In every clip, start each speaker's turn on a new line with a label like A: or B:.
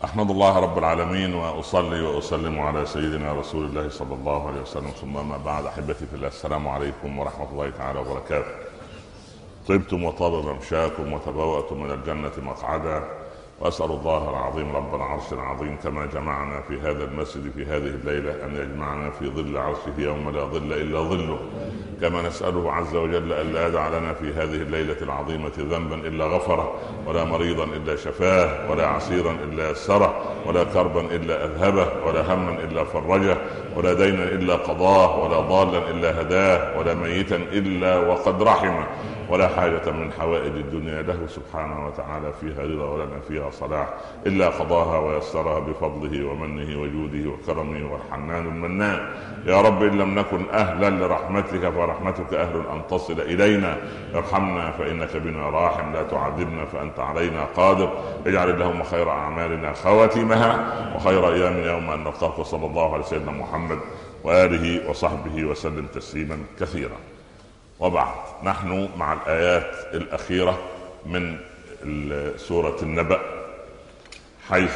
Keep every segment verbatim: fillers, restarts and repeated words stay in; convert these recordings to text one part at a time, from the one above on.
A: أحمد الله رب العالمين وأصلي وأسلم على سيدنا رسول الله صلى الله عليه وسلم، ثم ما بعد. أحبتي في الله، السلام عليكم ورحمة الله تعالى وبركاته. طبتم وطاب ممشاكم وتبوأتم من الجنة مقعدا، وأسأل الله العظيم رب العرش العظيم كما جمعنا في هذا المسجد في هذه الليلة أن يجمعنا في ظل عرشه يوم لا ظل إلا ظله، كما نسأله عز وجل ألا يدع لنا في هذه الليلة العظيمة ذنبا إلا غفره، ولا مريضا إلا شفاه، ولا عسيرا إلا يسره، ولا كربا إلا أذهبه، ولا هما إلا فرجه، ولا دينا إلا قضاه، ولا ضالا إلا هداه، ولا ميتا إلا وقد رحمه، ولا حاجة من حوائج الدنيا له سبحانه وتعالى فيها رضا ولنا فيها صلاح إلا قضاها ويسرها بفضله ومنه وجوده وكرمه والحنان المنان. يا رب إن لم نكن أهلا لرحمتك فرحمتك أهل أن تصل إلينا، ارحمنا فإنك بنا راحم، لا تعذبنا فأنت علينا قادر. اجعل اللهم خير أعمالنا خواتيمها، وخير أيامنا يوم أن نلقاك، صلى الله على سيدنا محمد وآله وصحبه وسلم تسليما كثيرا. وبعد، نحن مع الآيات الأخيرة من سورة النبأ، حيث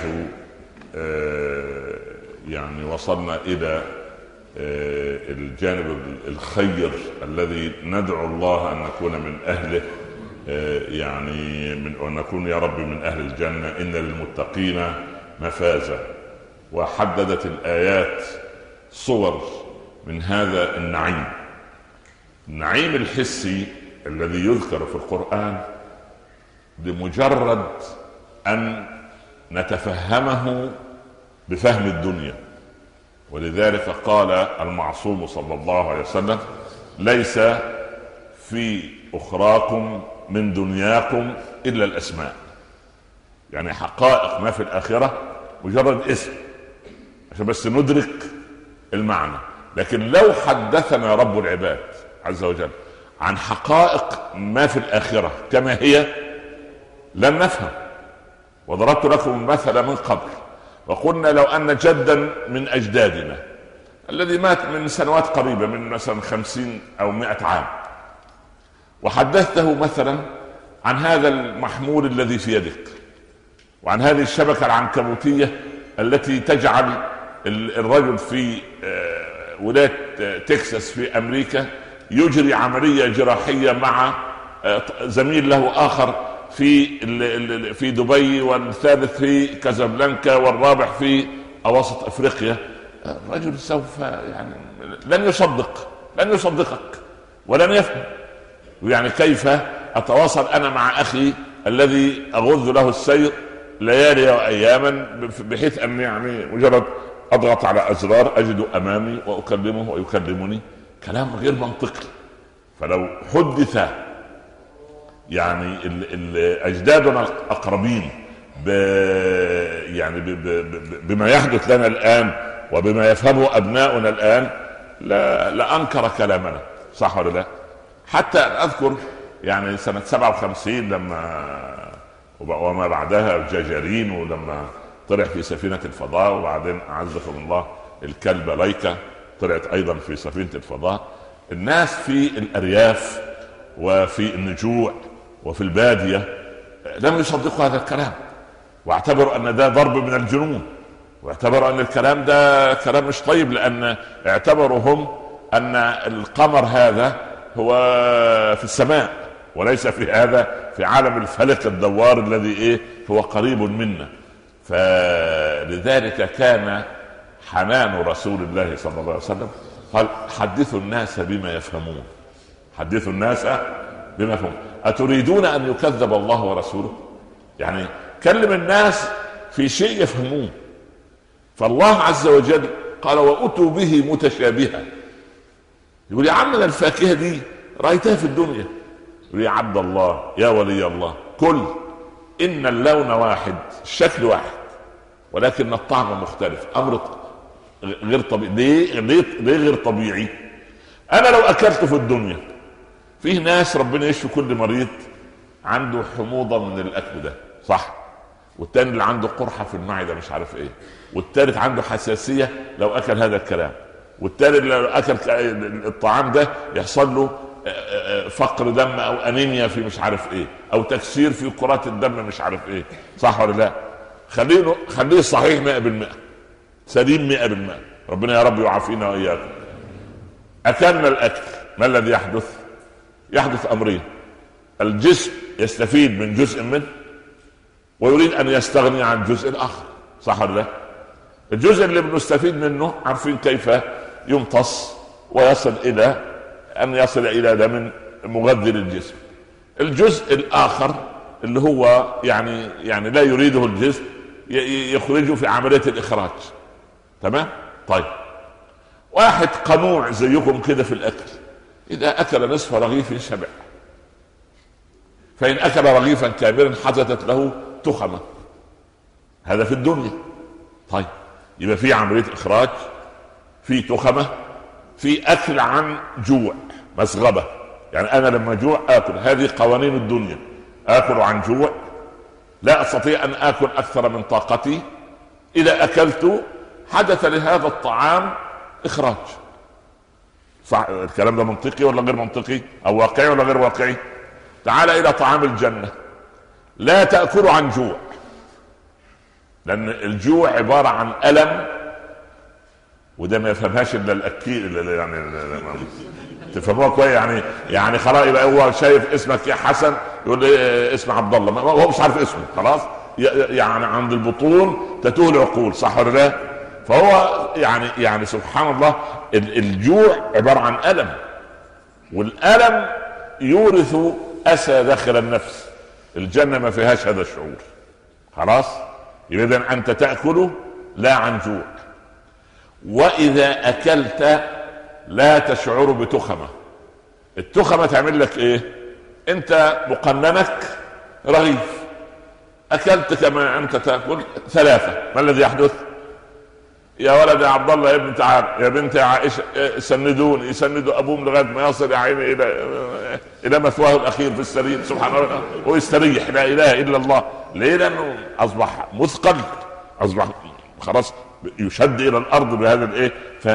A: يعني وصلنا إلى الجانب الخير الذي ندعو الله أن نكون من أهله، يعني من أن نكون يا رب من أهل الجنة، إن للمتقين مفازا. وحددت الآيات صور من هذا النعيم. النعيم الحسي الذي يذكر في القرآن بمجرد أن نتفهمه بفهم الدنيا، ولذلك قال المعصوم صلى الله عليه وسلم: ليس في أخراكم من دنياكم إلا الأسماء. يعني حقائق ما في الآخرة مجرد اسم عشان بس ندرك المعنى. لكن لو حدثنا رب العباد عز وجل عن حقائق ما في الآخرة كما هي لن نفهم. وضربت لكم مثلا من قبل وقلنا لو أن جدا من أجدادنا الذي مات من سنوات قريبة، من مثلا خمسين أو مئة عام، وحدثته مثلا عن هذا المحمول الذي في يدك، وعن هذه الشبكة العنكبوتية التي تجعل الرجل في ولاية تكساس في أمريكا يجري عملية جراحية مع زميل له آخر في في دبي، والثالث في كازابلانكا، والرابع في أوسط أفريقيا. الرجل سوف يعني لن يصدق لن يصدقك ولن يفهم. يعني كيف أتواصل أنا مع أخي الذي أغذ له السير ليالي وأياما بحيث أن يعني مجرد أضغط على أزرار أجد أمامي وأكلمه ويكلمني؟ كلام غير منطقي. فلو حدث يعني أجدادنا الأقربين ب يعني ب ب بما يحدث لنا الآن وبما يفهمه أبناؤنا الآن لا لأنكر كلامنا، صح ولا لا؟ حتى أذكر يعني سنة سبعة وخمسين لما وما بعدها الجاجارين، ولما طلع في سفينة الفضاء، وبعدين أعزكم الله الكلبة لايكا طلعت أيضا في سفينة الفضاء. الناس في الأرياف وفي النجوع وفي البادية لم يصدقوا هذا الكلام، واعتبروا أن ده ضرب من الجنون، واعتبروا أن الكلام ده كلام مش طيب، لأن اعتبروا هم أن القمر هذا هو في السماء وليس في هذا في عالم الفلك الدوار الذي إيه هو قريب منا. فلذلك كان حنان رسول الله صلى الله عليه وسلم قال: حدثوا الناس بما يفهمون، حدثوا الناس بما يفهمون. أتريدون أن يكذب الله ورسوله؟ يعني كلم الناس في شيء يفهمون. فالله عز وجل قال: وأتوا به متشابها. يقول: يا عمنا الفاكهة دي رأيتها في الدنيا. يقول: يا عبد الله يا ولي الله، كل إن اللون واحد، الشكل واحد، ولكن الطعم مختلف. أمر غير طبيعي. ليه؟ ليه غير طبيعي؟ أنا لو أكلت في الدنيا، فيه ناس ربنا يشفي كل مريض عنده حموضة من الأكل ده، صح؟ والتاني اللي عنده قرحة في المعدة مش عارف إيه، والتالت عنده حساسية لو أكل هذا الكلام، والتالت لو أكل الطعام ده يحصل له فقر دم أو أنيميا في مش عارف إيه، أو تكسير في كرات الدم مش عارف إيه، صح ولا لا؟ خليه خليه صحيح مئة بالمئة، سليم مئة بالمئة، ربنا يا رب يعافينا واياكم. اكلنا الاكل، ما الذي يحدث؟ يحدث امرين: الجسم يستفيد من جزء منه ويريد ان يستغني عن جزء اخر، صح ولا لا؟ الجزء اللي بنستفيد منه عارفين كيف يمتص ويصل الى ان يصل الى دم مغذي للجسم. الجزء الاخر اللي هو يعني يعني لا يريده الجسم يخرجه في عمليه الاخراج. تمام؟ طيب، واحد قنوع زيكم كده في الاكل، اذا اكل نصف رغيف شبع، فان اكل رغيفا كاملا حدثت له تخمه. هذا في الدنيا. طيب، يبقى في عمليه اخراج، في تخمه، في اكل عن جوع، مسغبه. يعني انا لما جوع اكل، هذه قوانين الدنيا. اكل عن جوع، لا استطيع ان اكل اكثر من طاقتي. اذا اكلت حدث لهذا الطعام اخراج. صح الكلام ده منطقي ولا غير منطقي؟ او واقعي ولا غير واقعي؟ تعال الى طعام الجنه، لا تاكل عن جوع، لان الجوع عباره عن الم، وده ما يفهمهاش الا الاكيد يعني تفهموها كويس. يعني يعني خلاص يبقى هو شايف اسمك يا حسن يقول لي اسم عبد الله، هو مش عارف اسمه خلاص، يعني عند البطون تتوه العقول، صح ولا لا؟ فهو يعني يعني سبحان الله، الجوع عباره عن الم، والالم يورث اسى داخل النفس. الجنه ما فيهاش هذا الشعور، خلاص. يبقى اذا انت تاكل لا عن جوع، واذا اكلت لا تشعر بتخمه. التخمه تعمل لك ايه؟ انت مقننك رغيف، اكلت كما انت تاكل ثلاثه، ما الذي يحدث؟ يا ولد يا عبد الله يا ابن تعال، يا بنت يا عائشه سندوني، يسندوا ابوهم لغايه ما يصل يا عيني الى الى مثواه الاخير في السرير، سبحان الله، ويستريح، لا اله الا الله. ليه؟ لانه اصبح مثقل، اصبح خلاص يشد الى الارض بهذا الايه.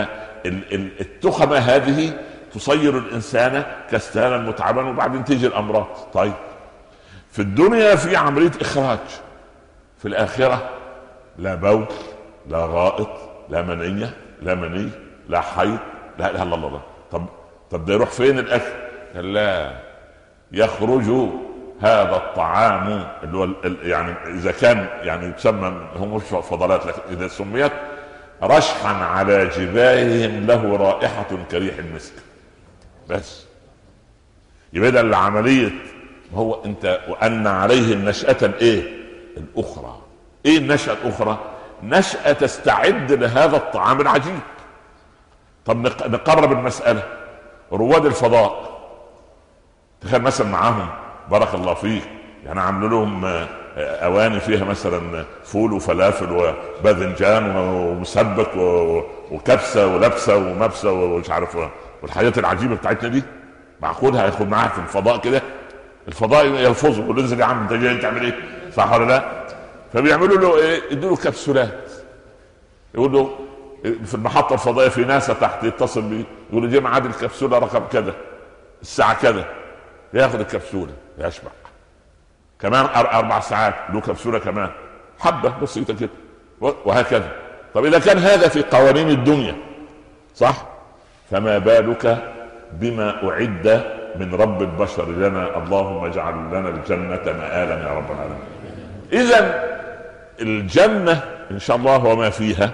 A: فالتخمه هذه تصير الانسان كسلانا متعبا، وبعدين تيجي الامراض. طيب، في الدنيا في عمليه اخراج، في الاخره لا بول، لا غائط، لا منيه، لا مني، لا حيض، لا اله الا الله. طب طب ده يروح فين الاكل؟ لا، يخرج هذا الطعام اللي هو يعني اذا كان يعني يسمى، هم مش فضلات، لكن اذا سميت رشحا على جباههم له رائحه كريح المسك. بس يبقى ده العمليه. هو انت وان عليه النشأة الايه الاخرى. ايه النشأة الاخرى؟ نشأة تستعد لهذا الطعام العجيب. طب نقرب المسألة، رواد الفضاء تخيل مثلا معاهم بارك الله فيك يعني عملوا لهم اواني فيها مثلا فول وفلافل وباذنجان ومسبك وكبسه ولبسه ومبسه ومش عارف والحاجات العجيبه بتاعتنا دي. معقول هياخد معاها في الفضاء كده؟ الفضاء يلفظه يقول له انزل يا عم انت جاي تعمل ايه؟ صح ولا لا؟ فبيعملوا له ايه؟ يدوا له كبسولات، يقول له في المحطه الفضائيه في ناس تحت يتصل بيه يقول له جه ميعاد الكبسوله رقم كذا الساعه كذا، ياخذ الكبسوله يشبع. كمان اربع ساعات له كبسوله كمان، حبه بسيطه كده، وهكذا. طب اذا كان هذا في قوانين الدنيا صح، فما بالك بما اعد من رب البشر لنا؟ اللهم اجعل لنا الجنه مآلا يا رب العالمين. اذا الجنه ان شاء الله وما فيها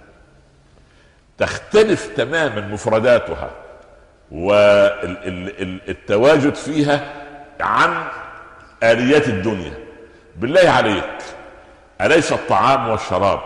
A: تختلف تماما مفرداتها والتواجد فيها عن آليات الدنيا. بالله عليك، أليس الطعام والشراب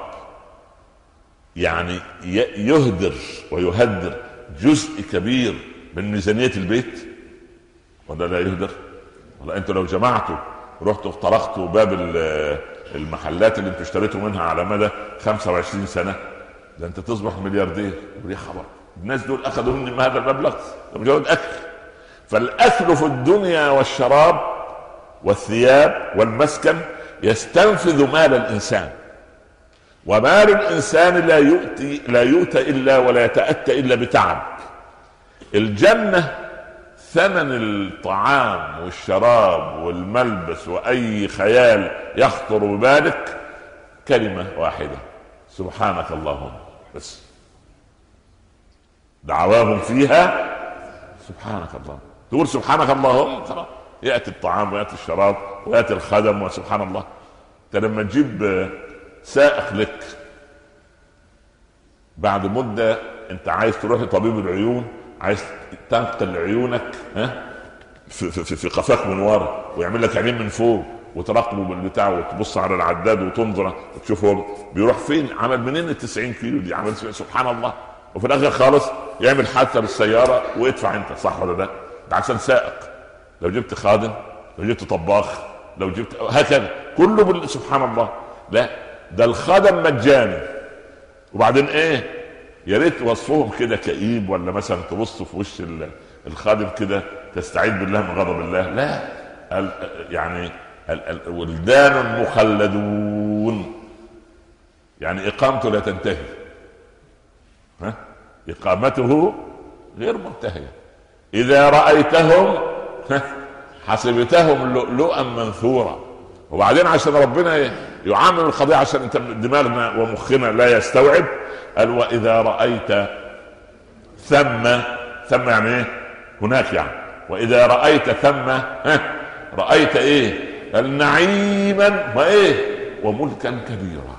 A: يعني يهدر ويهدر جزء كبير من ميزانية البيت ولا لا يهدر؟ والله انتوا لو جمعتوا رحتوا طرقتوا باب المحلات اللي انتوا اشتريتوا منها على مدى خمسة وعشرين سنة، ده انت تصبح ملياردير. يا خبر، الناس دول اخذوا مني ما هذا المبلغ مجرد اكل. فالاكل في الدنيا والشراب والثياب والمسكن يستنفذ مال الانسان، ومال الانسان لا يؤتي لا يؤتى الا ولا يتأتى الا بتعب. الجنة ثمن الطعام والشراب والملبس واي خيال يخطر ببالك كلمة واحدة، سبحانك اللهم، بس دعواهم فيها سبحانك اللهم. تقول سبحانك اللهم خلاص، يأتي الطعام ويأتي الشراب ويأتي الخدم، وسبحان الله. انت لما تجيب سائق لك بعد مدة انت عايز تروح لطبيب العيون، عايز تنقل عيونك ها في, في, في قفاك من ورا، ويعمل لك عينين من فوق، وتراقبه بالبتاع، وتبص على العداد وتنظر وتشوف هو بيروح فين، عمل منين ال تسعين كيلو دي، عمل سبحان الله. وفي الاخر خالص يعمل حادثه بالسياره ويدفع انت، صح ولا لا؟ ده عشان سائق. لو جبت خادم، لو جبت طباخ، لو جبت هكذا كله بال... سبحان الله. لا ده الخادم مجاني. وبعدين ايه، يا ريت وصفهم كده كئيب، ولا مثلا تبص في وش الخادم كده تستعيذ بالله من غضب الله. لا ال... يعني الولدان مخلدون، يعني اقامته لا تنتهي، ها؟ اقامته غير منتهيه. اذا رايتهم حسبتهم لؤلؤا منثورا. وبعدين عشان ربنا يعامل القضيه، عشان انت دماغنا ومخنا لا يستوعب، قال واذا رايت ثم، ثم يعني ايه؟ هناك يعني. واذا رايت ثم ها رايت ايه؟ النعيما وايه؟ وملكا كبيرا.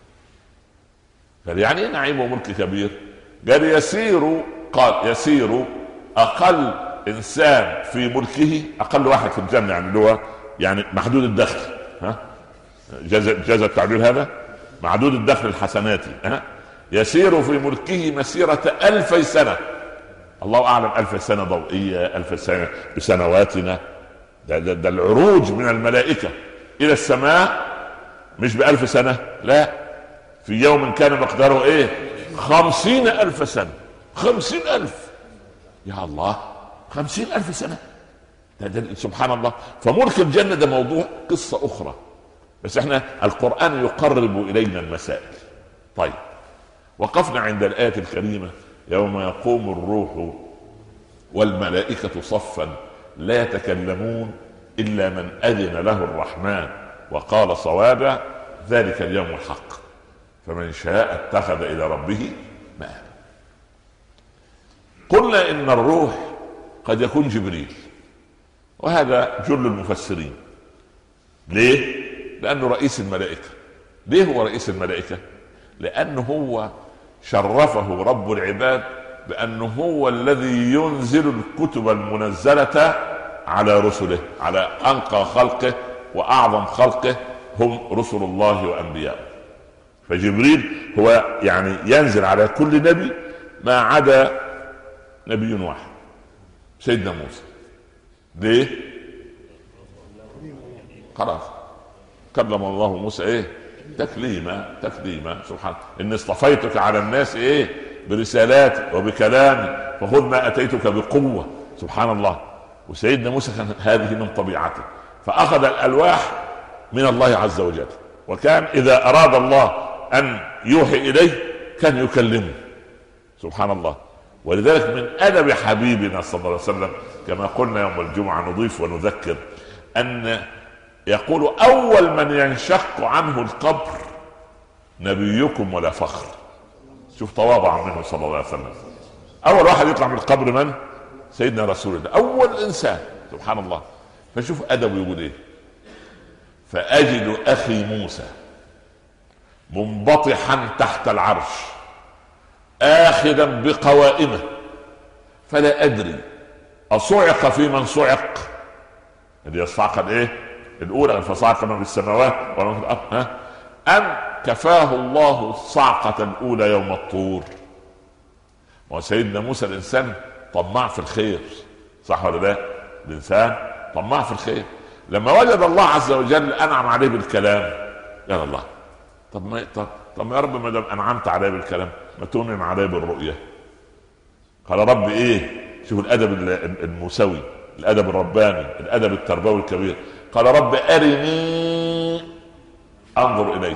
A: قال يعني ايه نعيم وملك كبير؟ قال يسير، قال يسير اقل انسان في ملكه، اقل واحد في الجنه يعني، اللي هو يعني محدود الدخل، ها جاز جاز التعبير هذا، محدود الدخل الحسناتي، ها يسير في ملكه مسيره الف سنه. الله اعلم، الف سنه ضوئيه، الف سنه بسنواتنا. ده, ده, ده العروج من الملائكه الى السماء مش بألف سنه، لا، في يوم كان مقداره ايه؟ خمسين الف سنه. خمسين الف، يا الله، خمسين الف سنه. ده, ده سبحان الله. فملك الجنه ده موضوع قصه اخرى، بس احنا القرآن يقرب الينا المسائل. طيب، وقفنا عند الآية الكريمة يوم يقوم الروح والملائكة صفا لا يتكلمون إلا من أذن له الرحمن وقال صوابا، ذلك اليوم الحق فمن شاء اتخذ إلى ربه مآبا. قلنا إن الروح قد يكون جبريل، وهذا جل المفسرين. ليه؟ لأنه رئيس الملائكة. ليه هو رئيس الملائكة؟ لأنه هو شرفه رب العباد بأنه هو الذي ينزل الكتب المنزلة على رسله، على أنقى خلقه وأعظم خلقه هم رسل الله وأنبياءه. فجبريل هو يعني ينزل على كل نبي ما عدا نبي واحد، سيدنا موسى. ليه؟ خلاص كلم الله موسى ايه؟ تكليما تكليما. سبحان اني اصطفيتك على الناس ايه؟ برسالاتي وبكلامي فخذ ما اتيتك بقوه. سبحان الله. وسيدنا موسى كان هذه من طبيعته، فاخذ الالواح من الله عز وجل، وكان اذا اراد الله ان يوحي اليه كان يكلمه. سبحان الله. ولذلك من ادب حبيبنا صلى الله عليه وسلم كما قلنا يوم الجمعه نضيف ونذكر ان يقول اول من ينشق عنه القبر نبيكم ولا فخر. شوف تواضع منه صلى الله عليه وسلم. اول واحد يطلع من القبر من؟ سيدنا رسول الله، اول انسان. سبحان الله. فشوف ادبه يقول ايه: فاجد اخي موسى منبطحا تحت العرش اخذا بقوائمه فلا ادري اصعق في من صعق. اللي يصعق الايه؟ الاولى، فصعق من في السماوات ومن في الارض، ها؟ ام كفاه الله الصعقه الاولى يوم الطور. وسيدنا موسى الانسان طماع في الخير، صح ولا لا؟ الانسان طماع في الخير. لما وجد الله عز وجل انعم عليه بالكلام، يا الله، طب ما طب, طب ما يا رب ما دام انعمت عليه بالكلام ما تنعم عليه بالرؤيه. قال رب ايه؟ شوف الادب الموسوي، الادب الرباني، الادب التربوي الكبير. قال رب ارني انظر اليك.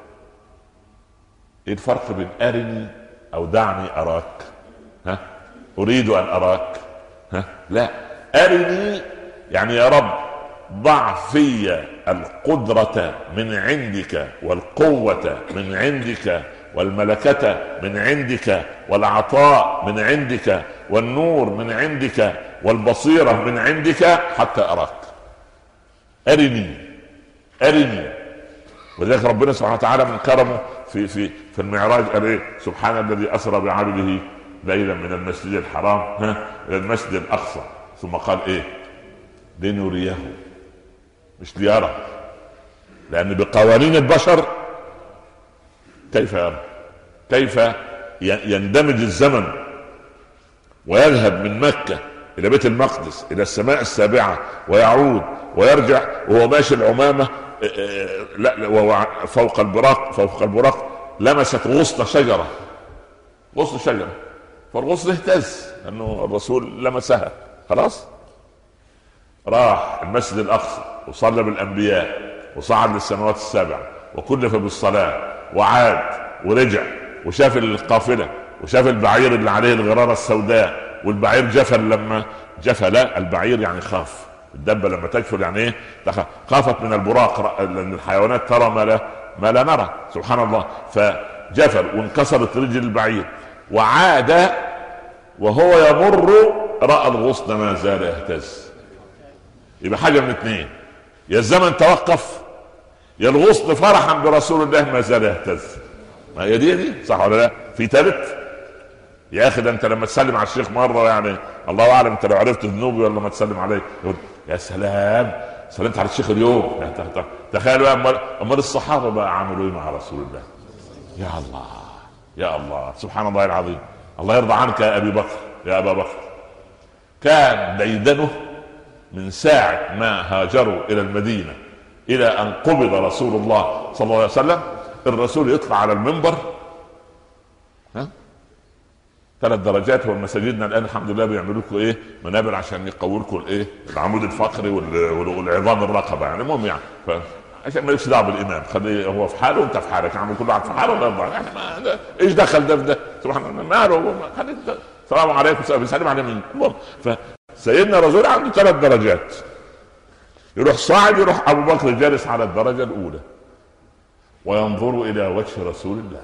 A: ايه الفرق بين ارني او دعني اراك؟ ها؟ اريد ان اراك، ها؟ لا، ارني يعني يا رب ضع في القدرة من عندك، والقوة من عندك، والملكة من عندك، والعطاء من عندك، والنور من عندك، والبصيرة من عندك، حتى أراك. أرني أرني. ولذلك ربنا سبحانه وتعالى من كرمه في في في المعراج قال ايه؟ سبحان الذي أسرى بعبده ليلا من المسجد الحرام ها إلى المسجد الأقصى، ثم قال ايه؟ لنريه، مش ليرى، لأن بقوانين البشر كيف يرى؟ كيف يندمج الزمن ويذهب من مكة إلى بيت المقدس إلى السماء السابعة ويعود ويرجع وهو ماشي العمامة لا وهو فوق البراق فوق البراق لمست غصن شجرة، غصن شجرة، فالغصن اهتز لأنه الرسول لمسها. خلاص راح المسجد الأقصى وصلى بالأنبياء وصعد للسماوات السبع وكلف بالصلاة وعاد ورجع وشاف القافلة وشاف البعير اللي عليه الغرارة السوداء، والبعير جفل لما جفل. لا، البعير يعني خاف، الدبة لما تجفل يعني ايه؟ خافت من البراق، لأن الحيوانات ترى ما لا, ما لا نرى، سبحان الله. فجفل وانكسرت رجل البعير وعاد وهو يمر رأى الغصن ما زال يهتز. يبقى حاجة من اثنين، يا الزمن توقف يا الغصن فرحا برسول الله ما زال يهتز. ما هي دي دي صح ولا لا؟ في ثالث يا اخي، ده انت لما تسلم على الشيخ مره يعني الله اعلم انت لو عرفت ذنوبي ولا ما تسلم عليه، يقول يا سلام سلمت على الشيخ اليوم. تخيل بقى امال الصحابه بقى عملوا ايه مع رسول الله. يا الله يا الله سبحان الله العظيم. الله يرضى عنك يا ابي بكر، يا ابا بكر. كان ديدنه من ساعه ما هاجروا الى المدينه الى ان قبض رسول الله صلى الله عليه وسلم، الرسول يطلع على المنبر ها ثلاث درجات. والمساجدنا الان الحمد لله بيعملوا لكم ايه؟ منابر عشان يقووا لكم الايه؟ العمود الفقري والعظام الرقبه يعني. المهم يعني عشان ما يفسد دعوه بالامام، خليه هو في حاله وانت في حالك، عامل كل واحد في حاله ولا يرضى يعني ما ايش دخل ده في ده؟ سبحان الله ماله، خليه السلام عليكم بيسلم على مين؟ المهم فسيدنا الرسول عنده ثلاث درجات، يروح صاعد يروح ابو بكر جالس على الدرجه الاولى وينظر الى وجه رسول الله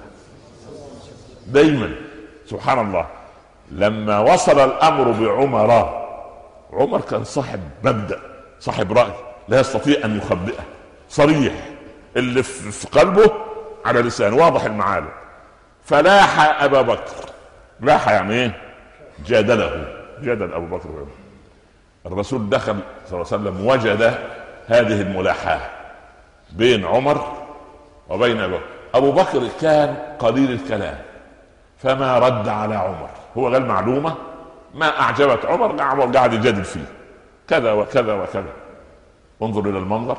A: دايما. سبحان الله. لما وصل الامر بعمر، عمر كان صاحب مبدأ صاحب رأي لا يستطيع ان يخبئه، صريح اللي في قلبه على لسانه واضح المعالم. فلاح ابا بكر، لاح يعني ايه؟ جادله، جادل ابو بكر وعمر. الرسول دخل صلى الله عليه وسلم وجد هذه الملاحاه بين عمر وبين ابو بكر. ابو بكر كان قليل الكلام فما رد على عمر، هو قال معلومه ما اعجبت عمر عمر قاعد يجادل فيه كذا وكذا وكذا. انظر الى المنظر.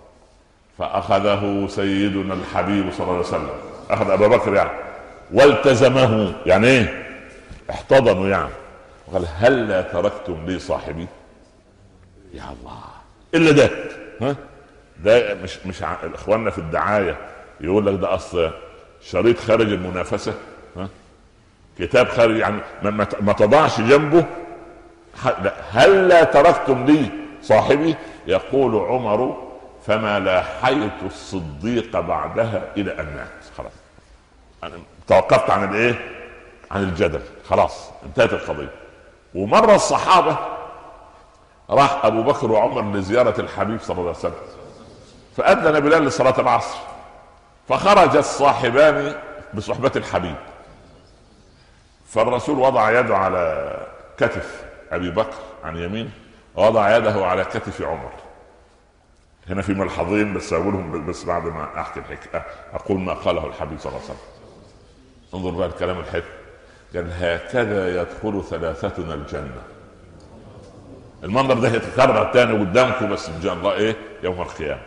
A: فاخذه سيدنا الحبيب صلى الله عليه وسلم، اخذ ابا بكر يعني والتزمه، يعني ايه؟ احتضنوا يعني، وقال هلا تركتم لي صاحبي؟ يا الله الا ده ها ده مش مش اخواننا في الدعايه يقول لك ده اصل شريط خارج المنافسه، ها كتاب خارج يعني ما, ما تضعش جنبه. هلا تركتم لي صاحبي؟ يقول عمر فما لاحيت الصديق بعدها الى ان مات. خلاص انا توقفت عن الايه؟ عن الجدل، خلاص انتهت القضيه. ومره الصحابه راح ابو بكر وعمر لزياره الحبيب صلى الله عليه وسلم، فاذن بلال لصلاه العصر، فخرج الصاحبان بصحبه الحبيب، فالرسول وضع يده على كتف ابي بكر عن يمين ووضع يده على كتف عمر. هنا في ملحظين بس اقولهم بس بعد ما احكي الحكايه اقول ما قاله الحبيب صلى الله عليه وسلم. انظر بقى الكلام الحلو، قال هكذا يدخل ثلاثتنا الجنه. المنظر ده يتكرر تاني قدامكم بس ان شاء الله ايه؟ يوم القيامه.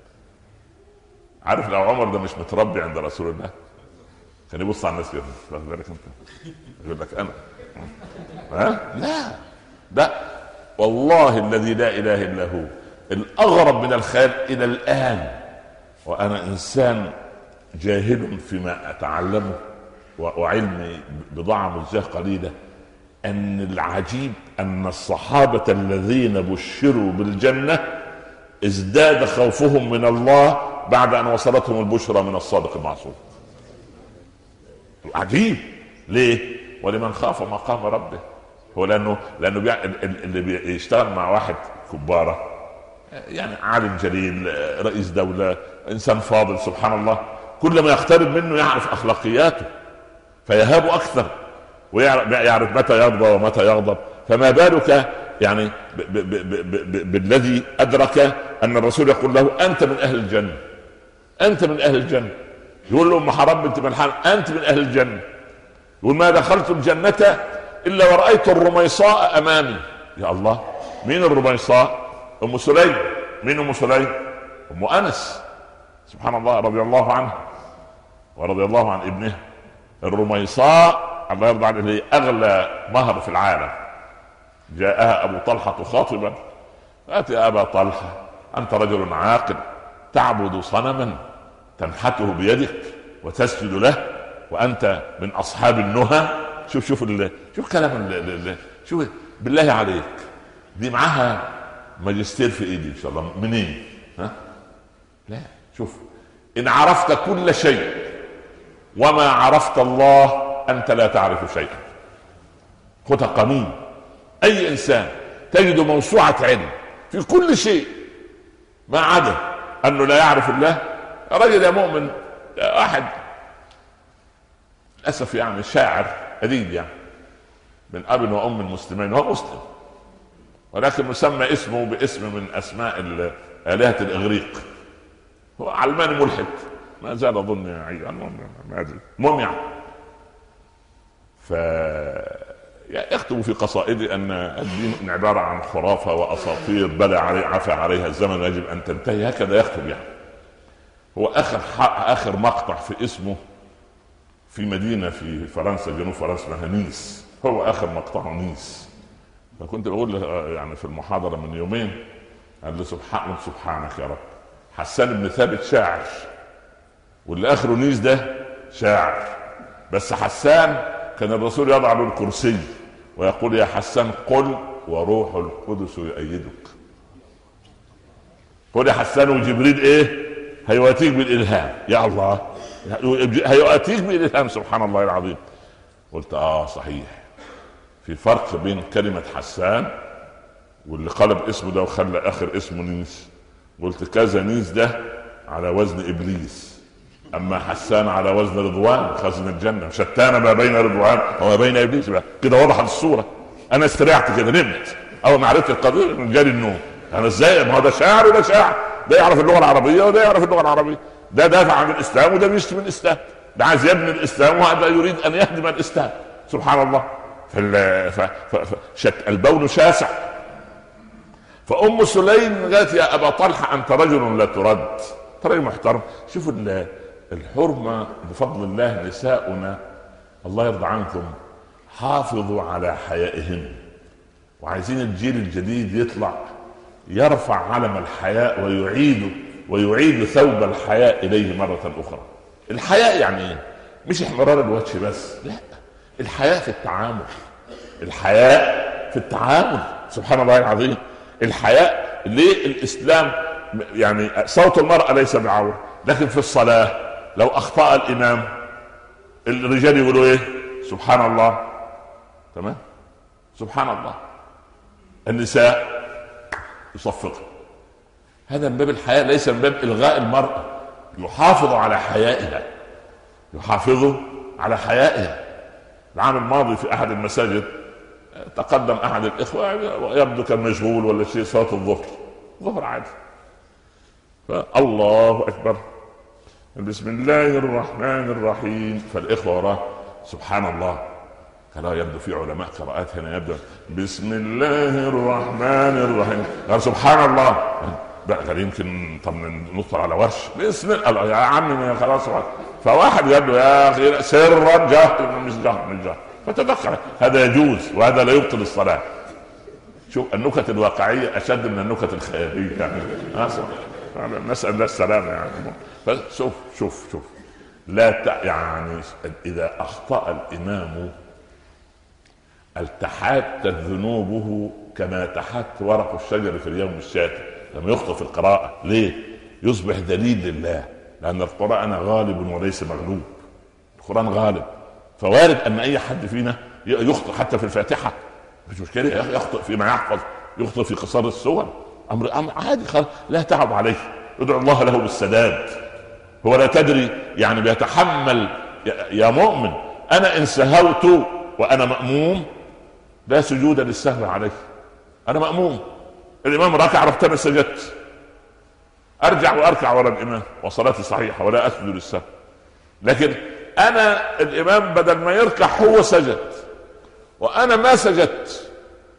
A: عارف لو عمر ده مش متربي عند رسول الله كان يبص على الناس كده، واخد بالك انت؟ يقول لك انا ها؟ لا ده والله الذي لا اله الا هو الاغرب من الخيال الى الان، وانا انسان جاهل فيما اتعلمه وعلمي بضاعه مجزاه قليله، ان العجيب ان الصحابه الذين بشروا بالجنه ازداد خوفهم من الله بعد ان وصلتهم البشرى من الصادق المعصوم. عجيب. ليه؟ ولمن خاف مقام ربه. هو لانه لانه بيع... اللي بيشتغل مع واحد كباره، يعني عالم جليل، رئيس دوله، انسان فاضل سبحان الله، كل ما يقترب منه يعرف اخلاقياته فيهاب اكثر ويعرف متى يرضى ومتى يغضب. فما بالك يعني ب... ب... ب... ب... ب... بالذي ادرك ان الرسول يقول له انت من اهل الجنه، انت من اهل الجنه. يقول له ام حرام بنت ملحان انت من اهل الجنه. يقول ما دخلت الجنه الا ورأيت الرميصاء امامي. يا الله، مين الرميصاء؟ ام سليم. مين ام سليم؟ ام انس سبحان الله رضي الله عنها ورضي الله عن ابنها. الرميصاء الله يرضى عنها اغلى مهر في العالم. جاءها ابو طلحه خاطبا، اتي يا ابا طلحه انت رجل عاقل تعبد صنما تنحته بيدك وتسجد له وانت من اصحاب النهى. شوف شوف ال... شوف كلام ال... ال... شوف بالله عليك، دي معاها ماجستير في ايدي ان شاء الله. منين؟ ها؟ لا، شوف، ان عرفت كل شيء وما عرفت الله انت لا تعرف شيئا. خذها قانون. اي انسان تجد موسوعة علم في كل شيء ما عدا انه لا يعرف الله. رجل يا مؤمن، احد للاسف يعني شاعر اديب يعني من اب وام المسلمين، هو مسلم ولكن مسمى اسمه باسم من اسماء آلهة الاغريق. هو علماني ملحد ما زال اظن يعني ما ادري المهم يعني. ف يكتب في قصائده ان الدين عباره عن خرافه واساطير بلى علي عفى عليها الزمن ويجب ان تنتهي. هكذا يكتب يعني. هو اخر اخر مقطع في اسمه في مدينه في فرنسا، جنوب فرنسا اسمها نيس. هو اخر مقطعه نيس. فكنت بقول له يعني في المحاضره من يومين، قال له سبحان سبحانك يا رب، حسان بن ثابت شاعر واللي اخره نيس ده شاعر، بس حسان كان الرسول يضع له الكرسي ويقول يا حسان قل وروح القدس يؤيدك. قل يا حسان وجبريل ايه هيواتيك بالالهام. يا الله، هيواتيك بالالهام سبحان الله العظيم. قلت اه صحيح، في فرق بين كلمة حسان واللي قلب اسمه ده وخلى اخر اسمه نيس. قلت كذا نيس ده على وزن ابليس، اما حسان على وزن رضوان خزن الجنه. شتان ما بين رضوان وما بين ابليس. كده وضحت الصوره. انا استريحت كده، نمت اول ما عرفت القضيه جالي النوم. انا ازاي؟ ما هو ده شاعر وده شاعر، ده يعرف اللغه العربيه وده يعرف اللغه العربيه، ده دافع عن الاسلام وده بيشتم الاسلام، ده عايز يبني الاسلام وهذا يريد ان يهدم الاسلام سبحان الله. ف... ف... ف... شت... البون شاسع. فام سليم قالت يا ابا طلحه انت رجل لا ترد. ترى محترم. شوفوا الحرمة بفضل الله. نساؤنا الله يرضى عنكم حافظوا على حيائهم، وعايزين الجيل الجديد يطلع يرفع علم الحياء ويعيد ويعيد ثوب الحياء إليه مرة أخرى. الحياء يعني ايه؟ مش احمرار الوجه بس، لا، الحياء في التعامل. الحياء في التعامل سبحان الله العظيم. الحياء ليه الإسلام يعني صوت المرأة ليس بعورة، لكن في الصلاة لو أخطأ الإمام الرجال يقولوا إيه؟ سبحان الله. تمام؟ سبحان الله. النساء يصفقن. هذا من باب الحياء، ليس من باب إلغاء المرأة. يحافظ على حيائها، يحافظ على حيائها. العام الماضي في أحد المساجد تقدم أحد الإخوة ويبدو كان مشغول ولا شيء، صلاة الظهر ظهر عادي، فالله أكبر بسم الله الرحمن الرحيم، فالإخوة وراه سبحان الله. قالوا يبدو في علماء قراءات هنا يبدو بسم الله الرحمن الرحيم، قال سبحان الله. بقى قال يمكن طب نطلع على ورش بسم الله يا عمي خلاص. فواحد يبدو يا اخي سرا جهر مش جهر مش جهر، فتذكر هذا يجوز وهذا لا يبطل الصلاة. شوف النكت الواقعية أشد من النكت الخيالية يعني. نسأل الله السلامة يعني. شوف شوف شوف لا ت... يعني إذا أخطأ الإمام التحت ذنوبه كما تحت ورق الشجر في اليوم الشاتي. لما يخطئ في القراءة. ليه؟ يصبح دليل لله، لأن القرآن غالب وليس مغلوب. القرآن غالب، فوارد أن أي حد فينا يخطئ حتى في الفاتحة، مش مشكلة، يخطئ فيما يحفظ، يخطئ في قصار السور، أمر أمر عادي خالص، لا تعب عليه. ادعو الله له بالسداد. هو لا تدري يعني بيتحمل. يا مؤمن، أنا إن سهوت وأنا مأموم لا سجود للسهو عليه، أنا مأموم، الإمام ركع رحت أنا سجدت، أرجع وأركع وراء الإمام وصلاتي صحيحة ولا أسجد للسهو. لكن أنا الإمام بدل ما يركع هو سجد وأنا ما سجدت،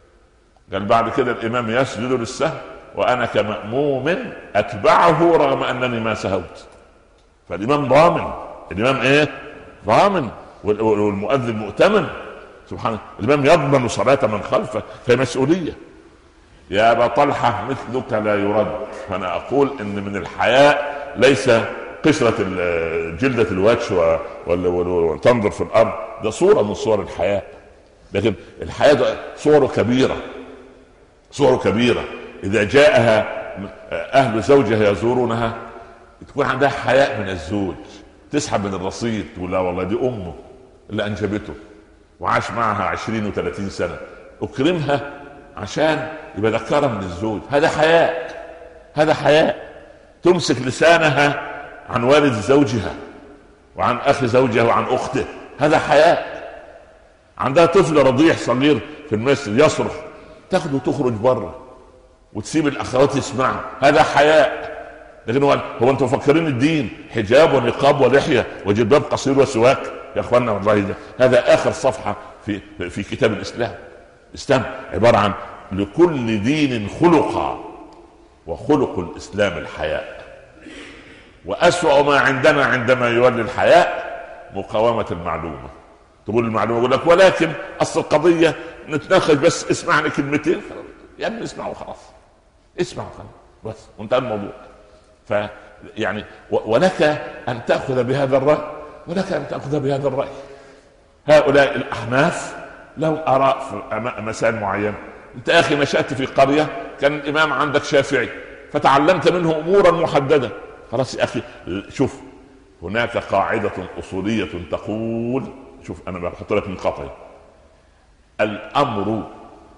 A: قال بعد كده الإمام يسجد للسهو وأنا كمأموم أتبعه رغم أنني ما سهوت. فالإمام ضامن، الإمام إيه؟ ضامن، والمؤذن مؤتمن. سبحان الله، الإمام يضمن صلاة من خلفه، في مسؤولية. يا أبا طلحة مثلك لا يرد. فأنا أقول إن من الحياء ليس قشرة جلدة الوجه وتنظر في الأرض، ده صورة من صور الحياء، لكن الحياة ده صوره كبيرة، صوره كبيرة. إذا جاءها أهل زوجها يزورونها تكون عندها حياء من الزوج، تسحب من الرصيد تقول لا والله دي أمه اللي أنجبته وعاش معها عشرين وثلاثين سنة، أكرمها عشان يبقى ذكرها من الزوج. هذا حياء، هذا حياء. تمسك لسانها عن والد زوجها وعن أخي زوجها وعن أخته، هذا حياء. عندها طفل رضيع صغير في المسجد يصرخ، تاخده وتخرج بره وتسيب الأخوات يسمعوا، هذا حياء. لكن هو, هو انتم مفكرين الدين حجاب ونقاب ولحية وجلباب قصير وسواك؟ يا اخوانا والله ده هذا آخر صفحة في في كتاب الإسلام. الإسلام عبارة عن لكل دين خلقا، وخلق الإسلام الحياء. وأسوأ ما عندنا عندما يولي الحياء مقاومة المعلومة. تقول المعلومة يقول لك ولكن أصل القضية نتناقش بس، اسمعني كلمتين يا ابني، اسمعوا خلاص، اسمعوا خلاص بس وانتهى الموضوع. ف يعني ولك أن تأخذ بهذا الرأي ولك أن تأخذ بهذا الرأي. هؤلاء الأحناف لهم آراء في مسائل معينة. أنت يا أخي نشأت في قرية كان الإمام عندك شافعي فتعلمت منه أمورا محددة، خلاص يا أخي شوف، هناك قاعدة أصولية تقول، شوف أنا بحط لك من قطعي، الأمر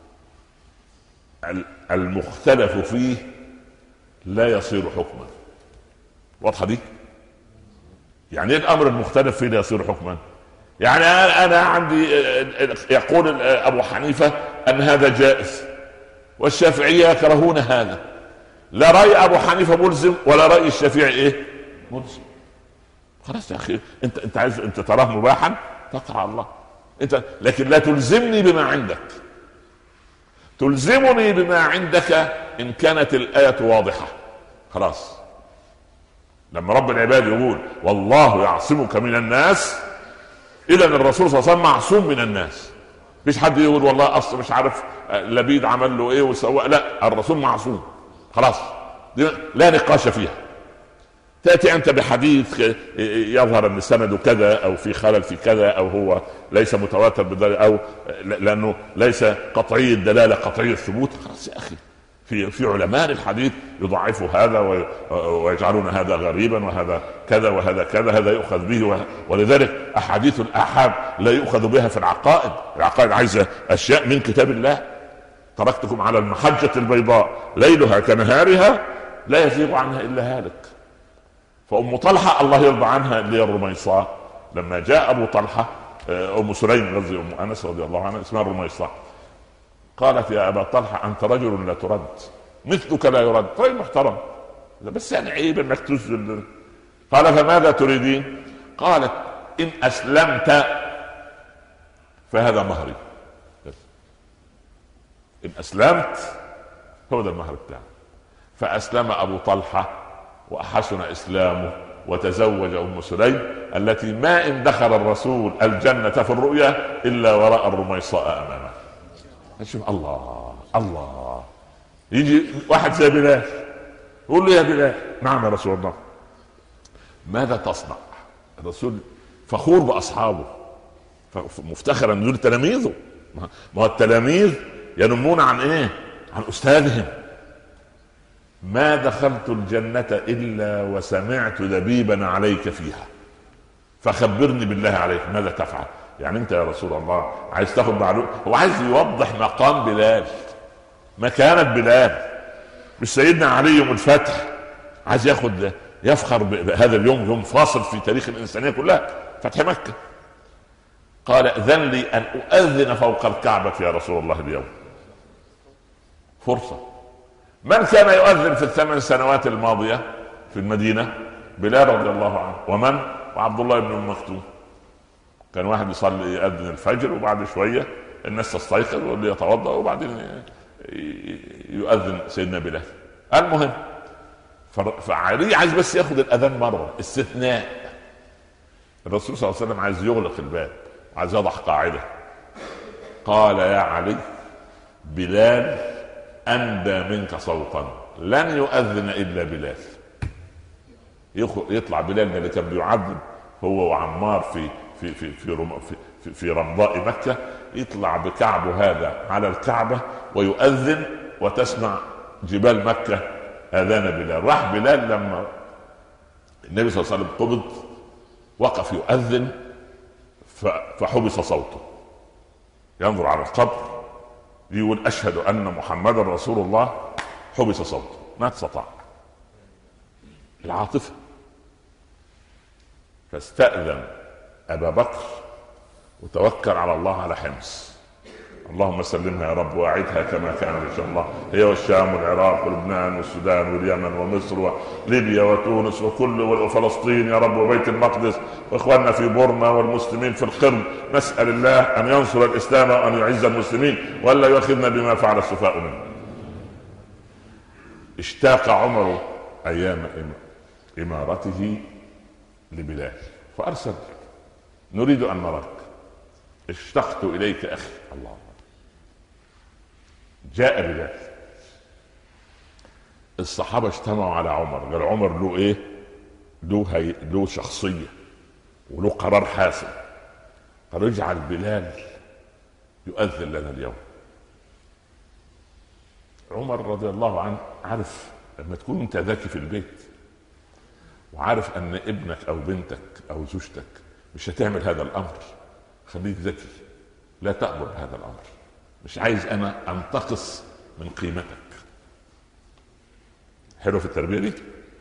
A: المختلف فيه لا يصير حكما. واضحة دي؟ يعني ايه الامر المختلف فيه لا يصير حكما؟ يعني انا عندي يقول ابو حنيفة ان هذا جائز والشافعية يكرهون هذا، لا رأي ابو حنيفة ملزم ولا رأي الشافعي ايه ملزم. خلاص يا اخي، انت انت عايز انت تراه مباحا تقع على الله انت، لكن لا تلزمني بما عندك. تلزمني بما عندك ان كانت الآية واضحة. خلاص، لما رب العباد يقول والله يعصمك من الناس، اذا الرسول صلى الله عليه وسلم معصوم من الناس. مش حد يقول والله اصل مش عارف لبيد عمل له ايه وسوى، لا، الرسول معصوم خلاص، لا نقاش فيها. تأتي أنت بحديث يظهر أن سنده كذا أو في خلل في كذا أو هو ليس متواتر بالدلالة أو لأنه ليس قطعي الدلالة قطعي الثبوت، خلاص يا أخي، في في علماء الحديث يضعفوا هذا ويجعلون هذا غريبا وهذا كذا وهذا كذا، هذا يؤخذ به. ولذلك أحاديث الآحاد لا يؤخذ بها في العقائد. العقائد عايزة أشياء من كتاب الله. تركتكم على المحجة البيضاء ليلها كنهارها لا يزيغ عنها إلا هالك. فأم طلحة الله يرضى عنها اللي هي الرميصاء، لما جاء أبو طلحة، أم سليم غزي أم أنس رضي الله عنها اسمها الرميصاء، قالت يا أبا طلحة أنت رجل لا ترد، مثلك لا يرد، طيب محترم بس يعني عيب انك تسجد. قال فماذا تريدين؟ قالت إن أسلمت فهذا مهري، إن أسلمت هو ده المهر بتاعه. فأسلم أبو طلحة وأحسن إسلامه وتزوج أم سليم التي ما إن دخل الرسول الجنة في الرؤيا إلا وراء الرميصاء أمامه. شوف الله الله، يجي واحد زي بلال يقول له يا بلال نعم يا رسول الله ماذا تصنع؟ الرسول فخور بأصحابه مفتخرا دول تلاميذه. ما هو التلاميذ ينمون عن ايه؟ عن أستاذهم. ما دخلت الجنة إلا وسمعت دبيبا عليك فيها، فخبرني بالله عليك ماذا تفعل. يعني انت يا رسول الله عايز تاخد معلومة؟ هو عايز يوضح مقام بلال، مكانة بلال، مش سيدنا علي يوم الفتح عايز ياخد يفخر بهذا اليوم، يوم فاصل في تاريخ الإنسانية كلها، فتح مكة. قال اذن لي ان اؤذن فوق الكعبة يا رسول الله اليوم. فرصة. من كان يؤذن في الثمان سنوات الماضية في المدينة؟ بلال رضي الله عنه. ومن؟ وعبد الله بن ام مكتوم. كان واحد يصلي يؤذن الفجر وبعد شوية الناس تستيقظ واللي يتوضأ وبعدين يؤذن سيدنا بلال. المهم فعلي عايز بس ياخد الاذان مرة استثناء. الرسول صلى الله عليه وسلم عايز يغلق الباب، عايز يضع قاعدة. قال يا علي بلال أندى منك صوتا، لن يؤذن إلا بلال. يطلع بلال اللي كان بيعذب هو وعمار في في في في, رم في, في, في رمضاء مكة، يطلع بكعبه هذا على الكعبة ويؤذن، وتسمع جبال مكة أذان بلال. راح بلال لما النبي صلى الله عليه وسلم قبض وقف يؤذن فحبس صوته، ينظر على القبر يقول أشهد أن محمد رسول الله، حبس صوته ما استطاع. العاطفة. فاستأذن أبا بكر وتوكل على الله على حمص. اللهم سلمها يا رب واعدها كما كان ان شاء الله، هي والشام والعراق ولبنان والسودان واليمن ومصر وليبيا وتونس وكل وفلسطين يا رب وبيت المقدس واخواننا في بورما والمسلمين في القرم. نسأل الله ان ينصر الاسلام وان يعز المسلمين ولا يؤاخذنا بما فعل السفهاء منه. اشتاق عمر ايام امارته لبلال فارسل نريد ان نراك، اشتقت اليك اخي. الله. جاء بلال. الصحابة اجتمعوا على عمر، قال عمر له ايه؟ له هي... له شخصية وله قرار حاسم. قالوا اجعل بلال يؤذن لنا اليوم. عمر رضي الله عنه عارف لما تكون انت ذكي في البيت وعارف ان ابنك او بنتك او زوجتك مش هتعمل هذا الامر، خليك ذكي، لا تأمر بهذا الامر. مش عايز انا انتقص من قيمتك. حلوه في التربيه دي؟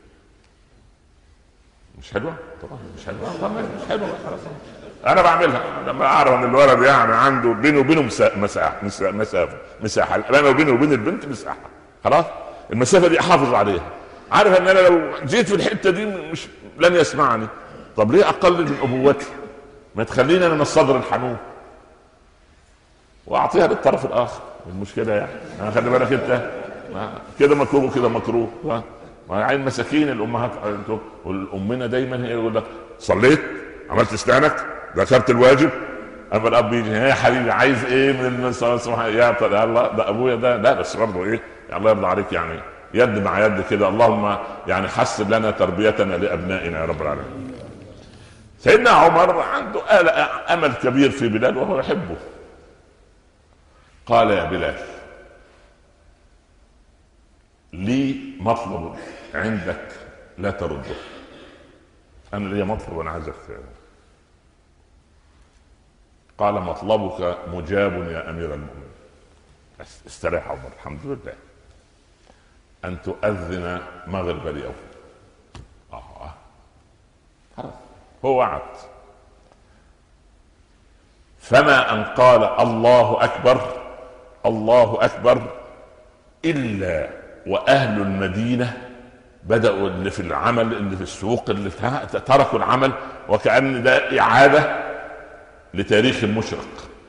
A: مش حلوه؟ طبعا مش حلوه. طبعا مش حلوه. انا بعملها لما اعرف ان الولد يعني عنده بينه وبينه مساحه مسافه مساحه بينه وبينه وبين البنت مساحه، خلاص المسافه دي احافظ عليها. عارف ان انا لو جيت في الحته دي مش لن يسمعني. طب ليه اقلل من ابوتي؟ ما تخليني انا من الصدر الحنون واعطيها للطرف الاخر. المشكله يعني انا خلي بالك انت كده مكروه وكده مكروه. ما عين مساكين الامهات والامنا دايما هي يقول لك صليت، عملت اسنانك، ذكرت الواجب. اما الاب يجي يا حبيبي عايز ايه من الصلاه؟ يا الله ده ابويا ده لا بس برضه ايه الله يرضى عليك يعني يد مع يد كده. اللهم يعني حسن لنا تربيتنا لابنائنا يا رب العالمين. سيدنا عمر عنده امل كبير في بلال وهو يحبه. قال يا بلال لي مطلب عندك لا ترده. انا لي مطلب وانا عايزك. قال مطلبك مجاب يا امير المؤمنين. استريح عمر الحمد لله. ان تؤذن مغرب اليوم. اه خلاص هو وعد. فما ان قال الله اكبر الله اكبر الا واهل المدينه بداوا اللي في العمل اللي في السوق اللي تركوا العمل وكأن ده اعاده لتاريخ المشرق.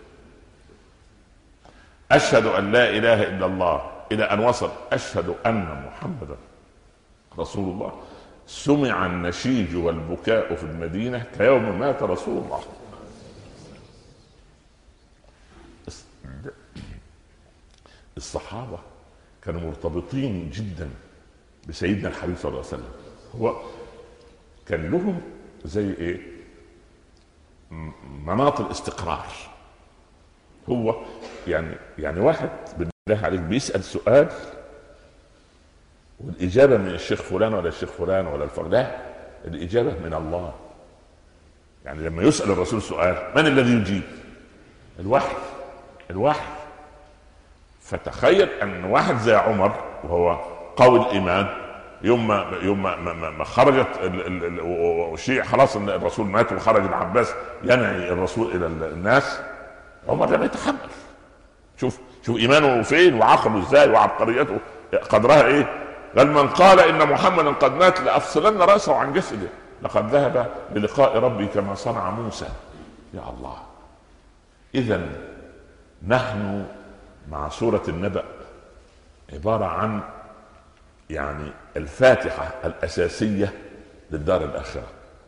A: اشهد ان لا اله الا الله الى ان وصل اشهد ان محمدا رسول الله. سمع النشيج والبكاء في المدينه كيوم مات رسول الله. الصحابه كانوا مرتبطين جدا بسيدنا الحبيب صلى الله عليه وسلم. هو كان لهم زي ايه مناط الاستقرار. هو يعني يعني واحد بالله عليك بيسأل سؤال والاجابه من الشيخ فلان ولا الشيخ فلان ولا الفلان، لا، الاجابه من الله. يعني لما يسال الرسول سؤال من الذي يجيب؟ الوحي الوحي. فتخيل ان واحد زي عمر وهو قوي الايمان، يوم ما يوم ما, ما, ما خرجت الشيء خلاص ان الرسول مات وخرج العباس ينعي الرسول الى الناس، عمر لم يتحمل. شوف شوف ايمانه فين وعقله ازاي وعبقريته قدرها ايه. قال من قال ان محمدا قد مات لافصلن راسه عن جسده لقد ذهب للقاء ربي كما صنع موسى. يا الله. اذا نحن مع سورة النبأ عبارة عن يعني الفاتحة الأساسية للدار الآخرة.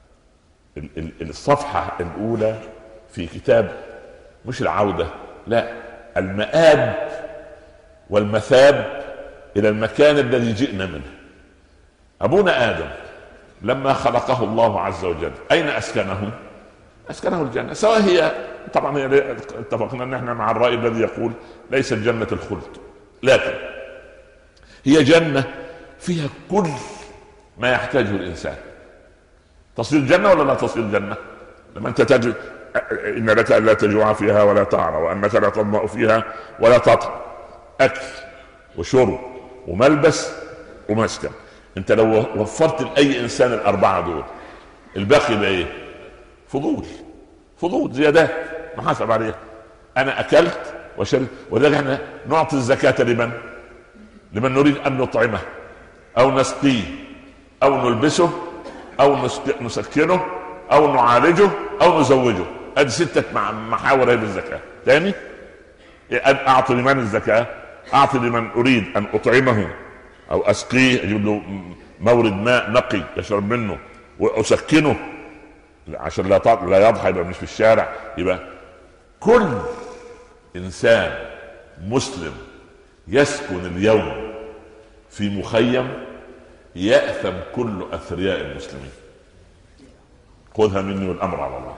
A: الصفحة الأولى في كتاب مش العودة، لا، المآب والمثاب إلى المكان الذي جئنا منه. أبونا آدم لما خلقه الله عز وجل أين أسكنه؟ أسكنه الجنة، سواء هي طبعا هي اتفقنا ان احنا مع الرأي الذي يقول ليست جنة الخلد، لكن هي جنة فيها كل ما يحتاجه الإنسان. تصير جنة ولا لا تصير جنة؟ لما انت تجد ان لك لا تجوع فيها ولا تعرى وانك لا تظمأ فيها ولا تطعم، اكل وشرب وملبس ومسكن. انت لو وفرت لاي انسان الاربعه دول الباقي ده ايه؟ فضول فضول زيادات ما حسب عليها. انا اكلت وشربت، ولذلك احنا نعطي الزكاة لمن؟ لمن نريد ان نطعمه او نسقيه او نلبسه او نسكنه او نعالجه او نزوجه. ادي ستة محاور هي بالزكاة. تاني اعطي لمن الزكاة؟ اعطي لمن اريد ان اطعمه او اسقيه، اجيب له مورد ماء نقي يشرب منه، واسكنه عشان لا لا يضحى يبقى مش في الشارع. يبقى كل انسان مسلم يسكن اليوم في مخيم يأثم كل اثرياء المسلمين. خذها مني والامر على الله.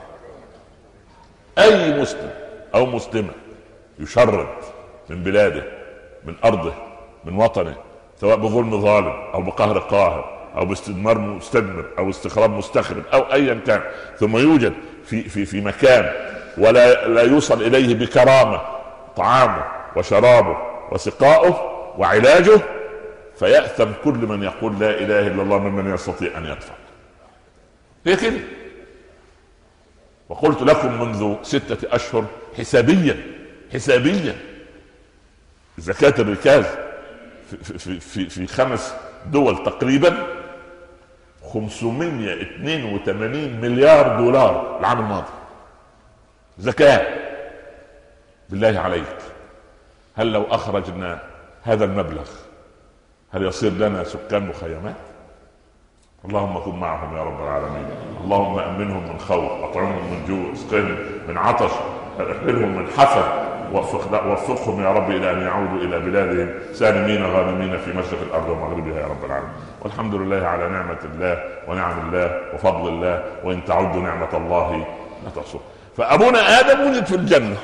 A: اي مسلم او مسلمة يشرد من بلاده من ارضه من وطنه، سواء بظلم ظالم او بقهر قاهر او باستثمار مستثمر او استخراج مستخرج او ايا كان، ثم يوجد في في في مكان ولا لا يوصل اليه بكرامه طعامه وشرابه وسقاؤه وعلاجه، فيأثم كل من يقول لا اله الا الله ممن يستطيع ان يدفع. هي كده. وقلت لكم منذ ستة اشهر حسابيا حسابيا زكاة الركاز في, في, في, في خمس دول تقريبا خمسمائة واثنين وثمانين مليار دولار العام الماضي زكاة. بالله عليك، هل لو اخرجنا هذا المبلغ هل يصير لنا سكان مخيمات؟ اللهم كن معهم يا رب العالمين. اللهم امنهم من خوف، اطعمهم من جوع، اسقهم من عطش، احملهم من حسد، وفقهم يا رب الى ان يعودوا الى بلادهم سالمين غانمين في مشرق الارض ومغربها يا رب العالمين. والحمد لله على نعمة الله ونعم الله وفضل الله، وان تعدوا نعمة الله لا تحصوها. فابونا ادم ولد في الجنة.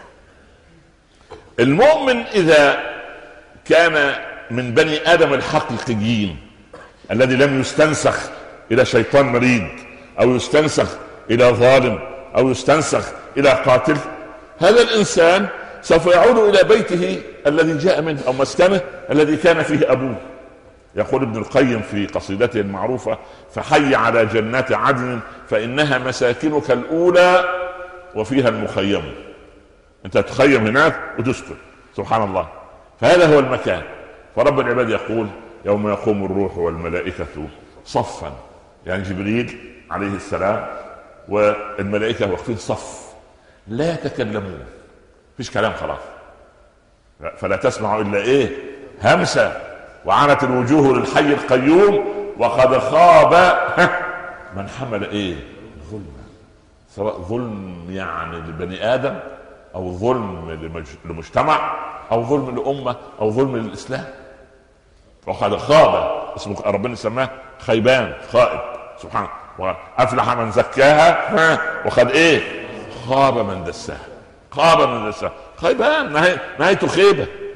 A: المؤمن اذا كان من بني ادم الحقيقيين الذي لم يستنسخ الى شيطان مريد او يستنسخ الى ظالم او يستنسخ الى قاتل، هذا الانسان سوف يعود الى بيته الذي جاء منه او مسكنه الذي كان فيه ابوه. يقول ابن القيم في قصيدته المعروفة: فحي على جنات عدن فانها مساكنك الاولى وفيها المخيم. انت تخيم هناك وتسكن، سبحان الله. فهذا هو المكان. فرب العباد يقول: يوم يقوم الروح والملائكة صفا، يعني جبريل عليه السلام والملائكة واقفين صف لا يتكلمون، فيش كلام خلاص، فلا تسمع الا ايه؟ همسة. وعنت الوجوه للحي القيوم وقد خاب من حمل ايه؟ ظلم. سواء ظلم يعني لبني ادم او ظلم لمجتمع او ظلم لامة او ظلم للاسلام. وقد خاب، اسمه ربنا سماه خيبان، خائب، سبحانه. وافلح من زكاها وقد ايه؟ خاب من دساها. خاب من دساها. خيبان نهايته خيبة.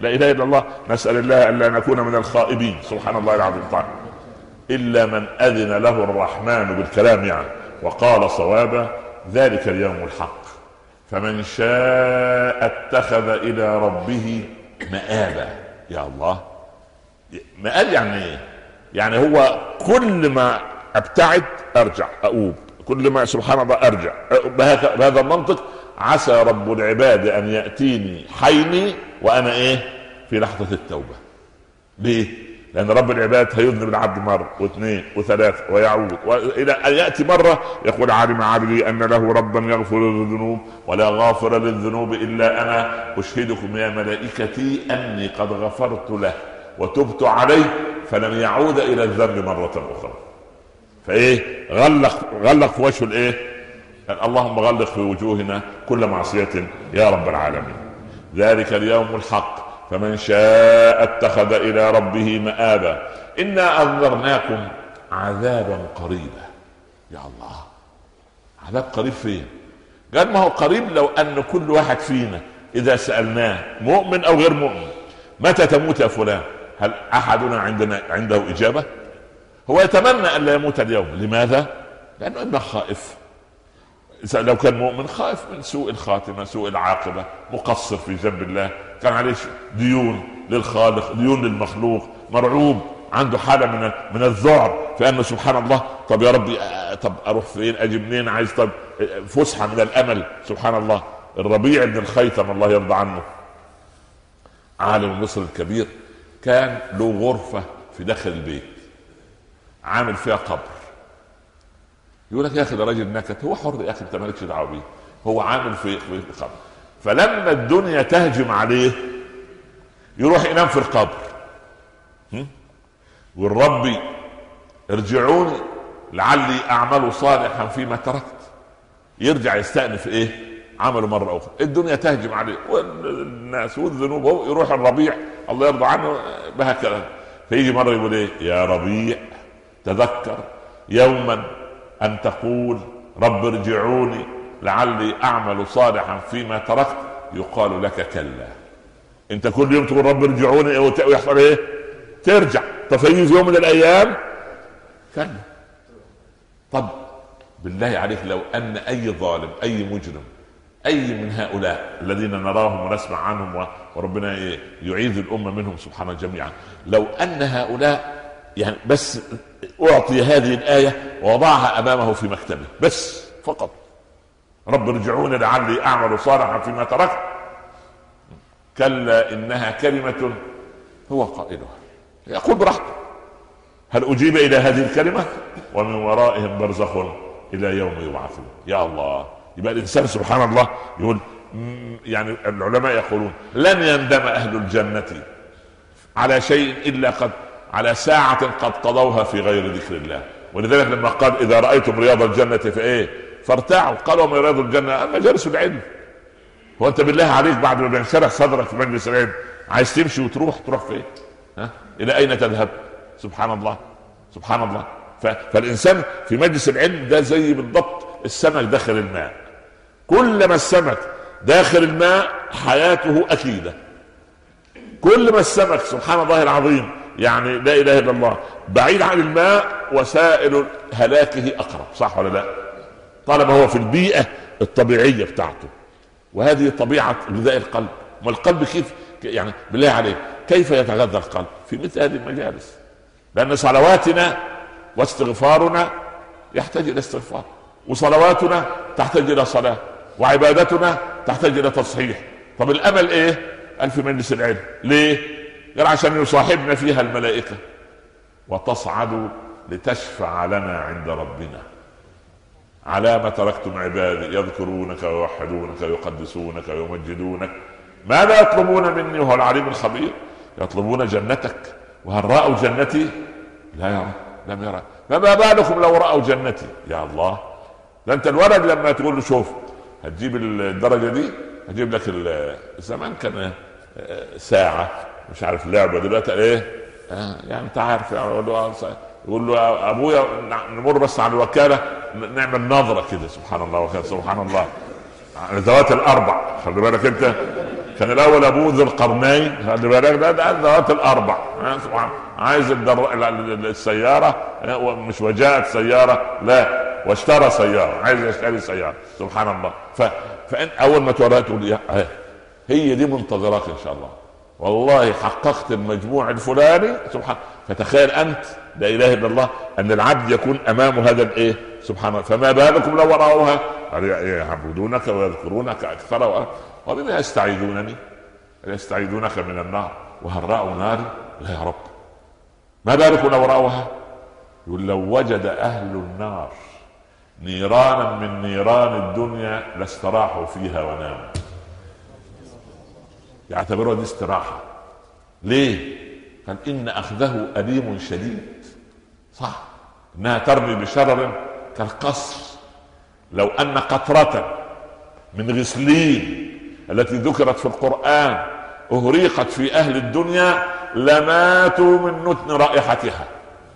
A: لا اله الا الله. نسال الله الا نكون من الخائبين، سبحان الله العظيم. طيب الا من اذن له الرحمن بالكلام يعني وقال صوابا، ذلك اليوم الحق فمن شاء اتخذ الى ربه مآبا. يا الله، مآب يعني ايه؟ يعني هو كل ما ابتعد ارجع اؤوب، كل ما سبحان الله ارجع. بهذا المنطق عسى رب العباد ان ياتيني حيني وانا ايه؟ في لحظه التوبه. ليه؟ لان رب العباد هيذنب العبد مره واثنين وثلاثه ويعود الى ان ياتي مره يقول عالم عبدي ان له ربا يغفر الذنوب ولا غافر للذنوب الا انا، اشهدكم يا ملائكتي اني قد غفرت له وتبت عليه فلم يعود الى الذنب مره اخرى. فايه؟ غلق غلق في وجه الايه؟ اللهم غلق في وجوهنا كل معصيه يا رب العالمين. ذلك اليوم الحق فمن شاء اتخذ الى ربه مآبا. انا انذرناكم عذابا قريبا. يا الله، عذاب قريب فين؟ قال ما هو قريب لو ان كل واحد فينا اذا سالناه مؤمن او غير مؤمن متى تموت يا فلان، هل احدنا عندنا عنده اجابه؟ هو يتمنى ان لا يموت اليوم. لماذا؟ لانه اما خائف، لو كان مؤمن خائف من سوء الخاتمه، سوء العاقبه، مقصر في جنب الله، كان عليه ديون للخالق، ديون للمخلوق، مرعوب، عنده حاله من من الذعر في انه سبحان الله طب يا ربي طب اروح فين؟ اجي منين؟ عايز طب فسحه من الامل. سبحان الله. الربيع بن الخيثم الله يرضى عنه عالم مصر الكبير، كان له غرفه في داخل البيت عامل فيها قبر. يقول لك يا اخي ده راجل نكت، هو حر يا اخي انت مالكش دعوه بيه، هو عامل في قبر. فلما الدنيا تهجم عليه يروح ينام في القبر، والرب ارجعوني لعلي اعمل صالحا فيما تركت، يرجع يستأنف ايه؟ عمله مره اخرى. الدنيا تهجم عليه والناس والذنوب، يروح الربيع الله يرضى عنه بهكذا. فيجي مره يقول ايه؟ يا ربيع تذكر يوما ان تقول رب ارجعوني لعلي اعمل صالحا فيما تركت، يقال لك كلا. انت كل يوم تقول رب ارجعوني ويحصل ايه؟ ترجع. تفيز يوم من الايام كلا. طب بالله عليك لو ان اي ظالم، اي مجرم، اي من هؤلاء الذين نراهم ونسمع عنهم وربنا يعيذ الامه منهم سبحانه جميعا، لو ان هؤلاء يعني بس اعطي هذه الايه ووضعها امامه في مكتبه بس فقط، رب ارجعوني لعلي اعمل صالحا فيما تركت، كلا انها كلمه هو قائلها، يقول براحته. هل اجيب الى هذه الكلمه؟ ومن ورائهم برزخ الى يوم يبعثون. يا الله. يبقى الانسان سبحان الله يقول يعني العلماء يقولون لن يندم اهل الجنه على شيء الا قد على ساعه قد قضوها في غير ذكر الله. ولذلك لما قال اذا رايتم رياض الجنه فايه فارتعوا، قالوا من رياض الجنه مجالس العلم. هو انت بالله عليك بعد ما بينشرح صدرك في مجلس العلم عايز تمشي وتروح تروح فين؟ ها؟ الى اين تذهب؟ سبحان الله سبحان الله. فالانسان في مجلس العلم ده زي بالضبط السمك داخل الماء، كلما السمك داخل الماء حياته اكيده، كل ما السمك سبحان الله العظيم يعني لا اله الا الله بعيد عن الماء وسائل هلاكه اقرب. صح ولا لا؟ طالما هو في البيئه الطبيعيه بتاعته. وهذه طبيعه غذاء القلب. والقلب كيف يعني بالله عليك كيف يتغذى القلب؟ في مثل هذه المجالس. لان صلواتنا واستغفارنا يحتاج الى استغفار، وصلواتنا تحتاج الى صلاه، وعبادتنا تحتاج الى تصحيح. طب الامل ايه؟ قال في مجلس العلم. ليه؟ قال عشان يصاحبنا فيها الملائكه وتصعد لتشفع لنا عند ربنا على ما تركتم عبادي يذكرونك ويوحدونك ويقدسونك ويمجدونك ماذا يطلبون مني وهو العليم الخبير. يطلبون جنتك، وهل رأوا جنتي؟ لا يرى، لم يرى. فما بالكم لو رأوا جنتي؟ يا الله. ده انت الولد لما تقول له شوف هتجيب الدرجه دي هجيب لك الزمان كان ساعه مش عارف لعبه دلوقتي ايه آه يعني انت عارف. يقول له ابويا نمر بس على الوكاله نعمل نظره كده. سبحان الله وكذا سبحان الله ذوات الاربع. خلي بالك انت كان الاول ابوه ذو القرنين، خلي بالك ده ده الذوات الاربع، عايز السياره مش وجاءت سياره، لا واشترى سياره، عايز يشتري سياره، سبحان الله. ف... فان اول ما توريها تقول هي دي منتظرك ان شاء الله، والله حققت المجموع الفلاني سبحان. فتخيل انت لا اله الا الله ان العبد يكون امامه هذا الايه سبحان الله، فما بالكم لو راوها يعبدونك ويذكرونك اكثر وبما يستعيذونني يستعيذونك من النار وهل راوا ناري؟ لا يا رب. ما بالكم لو راوها؟ يقول لو وجد اهل النار نيرانا من نيران الدنيا لاستراحوا فيها وناموا. يعتبرها دي استراحه. ليه؟ قال ان اخذه اليم شديد. صح، انها ترمي بشرر كالقصر. لو ان قطرة من غسلين التي ذكرت في القرآن اهريقت في اهل الدنيا لماتوا من نتن رائحتها.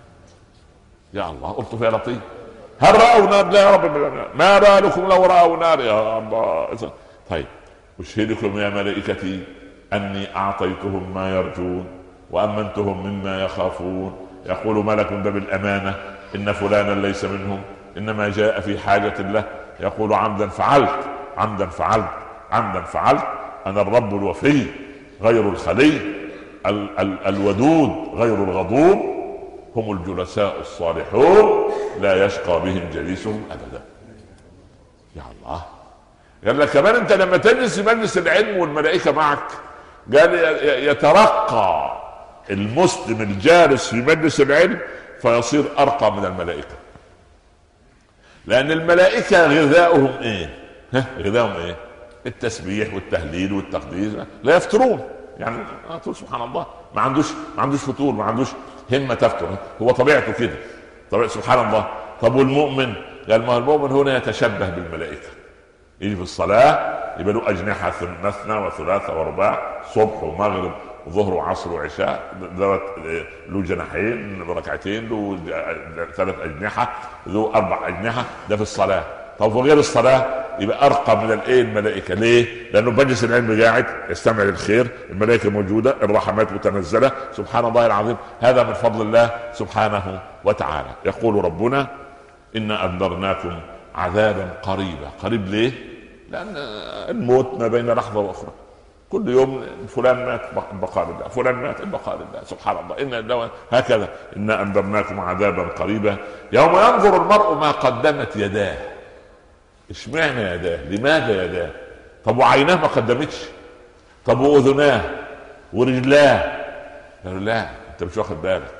A: يا الله، قلت فيها لطيف. هل رأوا نار؟ لا يا رب. ما بالكم لو رأوا نار؟ يا الله. طيب، اشهدكم يا ملائكتي اني اعطيتهم ما يرجون وامنتهم مما يخافون. يقول ملك باب الامانه ان فلانا ليس منهم انما جاء في حاجه له، يقول عمدا فعلت عمدا فعلت عمدا فعلت. انا الرب الوفي غير الخلي ال- ال- الودود غير الغضوب، هم الجلساء الصالحون لا يشقى بهم جليسهم ابدا. يا الله. قال لك كمان انت لما تجلس في مجلس العلم والملائكه معك، قال يترقى المسلم الجالس في مجلس العلم فيصير ارقى من الملائكه. لان الملائكه غذاؤهم ايه؟ ها غذاؤهم ايه؟ التسبيح والتهليل والتقديس، لا يفترون. يعني سبحان الله، ما عندوش ما عندوش فتور، ما عندوش همه تفتر، هو طبيعته كده. طبيعته سبحان الله. طب والمؤمن؟ قال ما المؤمن هنا يتشبه بالملائكه. يجي في الصلاه يبقى له اجنحه مثنى وثلاثه ورباع، صبح ومغرب وظهر وعصر وعشاء، له جناحين ركعتين، له ثلاث اجنحه، له اربع اجنحه. ده في الصلاه. طب في غير الصلاه يبقى ارقى من الايه الملائكه. ليه؟ لانه مجلس العلم قاعد يستمع للخير، الملائكه موجوده، الرحمات متنزله، سبحان الله العظيم. هذا من فضل الله سبحانه وتعالى. يقول ربنا إنا أنذرناكم عذابا قريبا. قريب ليه؟ لأن الموت ما بين لحظة وأخرى، كل يوم فلان مات البقاء لله، فلان مات البقاء لله، سبحان الله. إن هكذا إنا أنذرناكم عذابا قريبا يوم ينظر المرء ما قدمت يداه. اشمعنى يداه؟ لماذا يداه؟ طب وعيناه ما قدمتش؟ طب وأذناه ورجلاه؟ لا، أنت مش واخد بالك.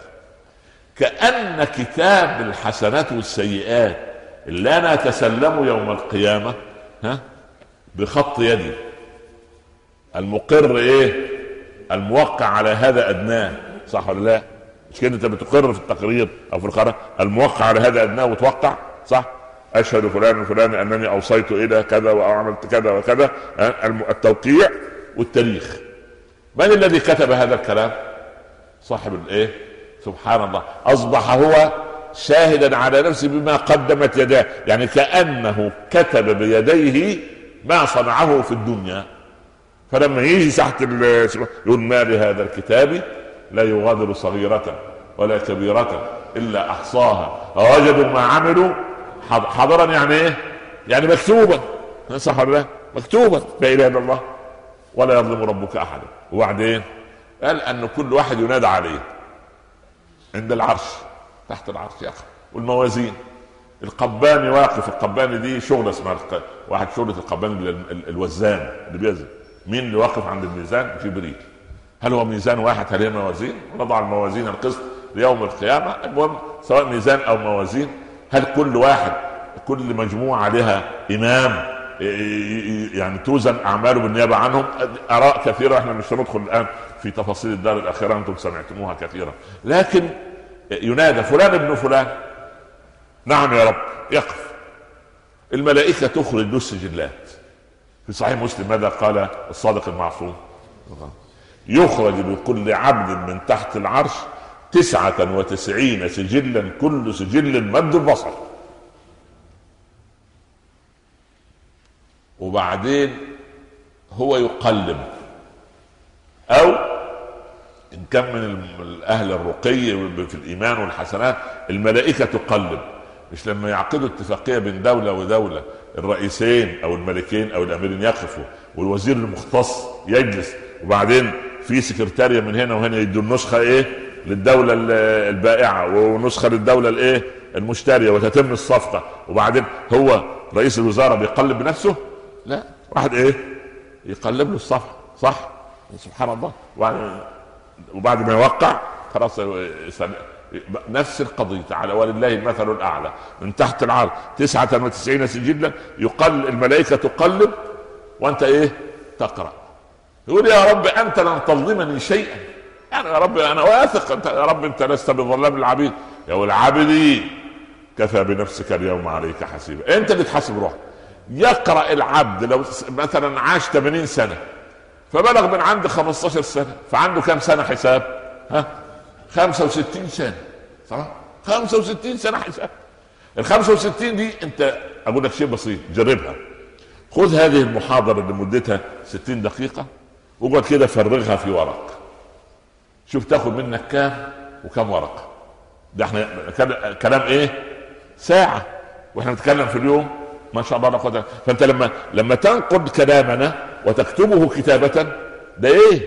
A: كأن كتاب الحسنات والسيئات اللي أنا أتسلم يوم القيامة ها بخط يدي، المقر ايه؟ الموقع على هذا ادناه، صح ولا لا؟ مش كده انت بتقر في التقرير او في القرار الموقع على هذا ادناه وتوقع، صح؟ اشهد فلان وفلان انني اوصيت الى كذا وعملت كذا وكذا، التوقيع والتاريخ. من الذي كتب هذا الكلام؟ صاحب الايه؟ سبحان الله. اصبح هو شاهدا على نفسه بما قدمت يداه، يعني كأنه كتب بيديه ما صنعه في الدنيا. فلما يجي تحت يقول ما لهذا الكتاب لا يغادر صغيرة ولا كبيرة إلا أحصاها ووجدوا ما عملوا حضرا. يعني إيه؟ يعني مكتوبا، صح ولا لا؟ مكتوبا، لا إله إلا الله ولا يظلم ربك أحدا. وبعدين قال أن كل واحد ينادى عليه عند العرش، تحت العرش يا أخي. والموازين، القباني واقف، القباني دي شغلة اسمها واحد شغلة القباني الوزان اللي بيزن. مين اللي واقف عند الميزان؟ جبريل. هل هو ميزان واحد؟ هل هي موازين؟ نضع الموازين القسط ليوم القيامة. المهم سواء ميزان او موازين، هل كل واحد كل مجموعة لها امام يعني توزن اعماله بالنيابة عنهم؟ اراء كثيرة، احنا مش هندخل الان في تفاصيل الدار الاخيرة، انتم سمعتموها كثيرا. لكن ينادى فلان ابن فلان، نعم يا رب. يقف الملائكة تخرج له السجلات. في صحيح مسلم ماذا قال الصادق المعصوم؟ يخرج لكل عبد من تحت العرش تسعة وتسعين سجلا، كل سجل مد البصر. وبعدين هو يقلب او ان كان من اهل الرقي في الايمان والحسنات الملائكه تقلب. مش لما يعقدوا اتفاقيه بين دوله ودوله الرئيسين او الملكين او الاميرين يقفوا والوزير المختص يجلس، وبعدين في سكرتارية من هنا وهنا يدوا النسخه ايه للدوله البائعه ونسخه للدوله الايه المشتريه وتتم الصفقه، وبعدين هو رئيس الوزراء بيقلب بنفسه؟ لا، واحد ايه يقلب له الصفحه، صح؟ سبحان الله. وبعد ما يوقع خلاص نفس القضية. على ولله المثل الأعلى من تحت العرض تسعة وتسعين سجلا يقل الملائكة تقلب وأنت إيه تقرأ. يقول يا رب أنت لن تظلمني شيئا، يعني يا رب أنا واثق أنت يا رب أنت لست بظلام العبيد. يا العبد كفى بنفسك اليوم عليك حسيبا، أنت اللي تحاسب روحك. يقرأ العبد لو مثلا عاش ثمانين سنة فبلغ من عند خمسة عشر سنة، فعنده كم سنة حساب؟ ها خمسة وستين سنة، صح؟ خمسة وستين سنة حساب. ال خمسة وستين دي انت اقول لك شيء بسيط جربها. خذ هذه المحاضرة اللي مدتها ستين دقيقة واقعد كده فرغها في ورق، شوف تاخد منك كام وكم ورقة. ده احنا كلام ايه ساعة واحنا نتكلم في اليوم ما شاء الله ناخدها. فانت لما لما تنقد كلامنا وتكتبه كتابة ده ايه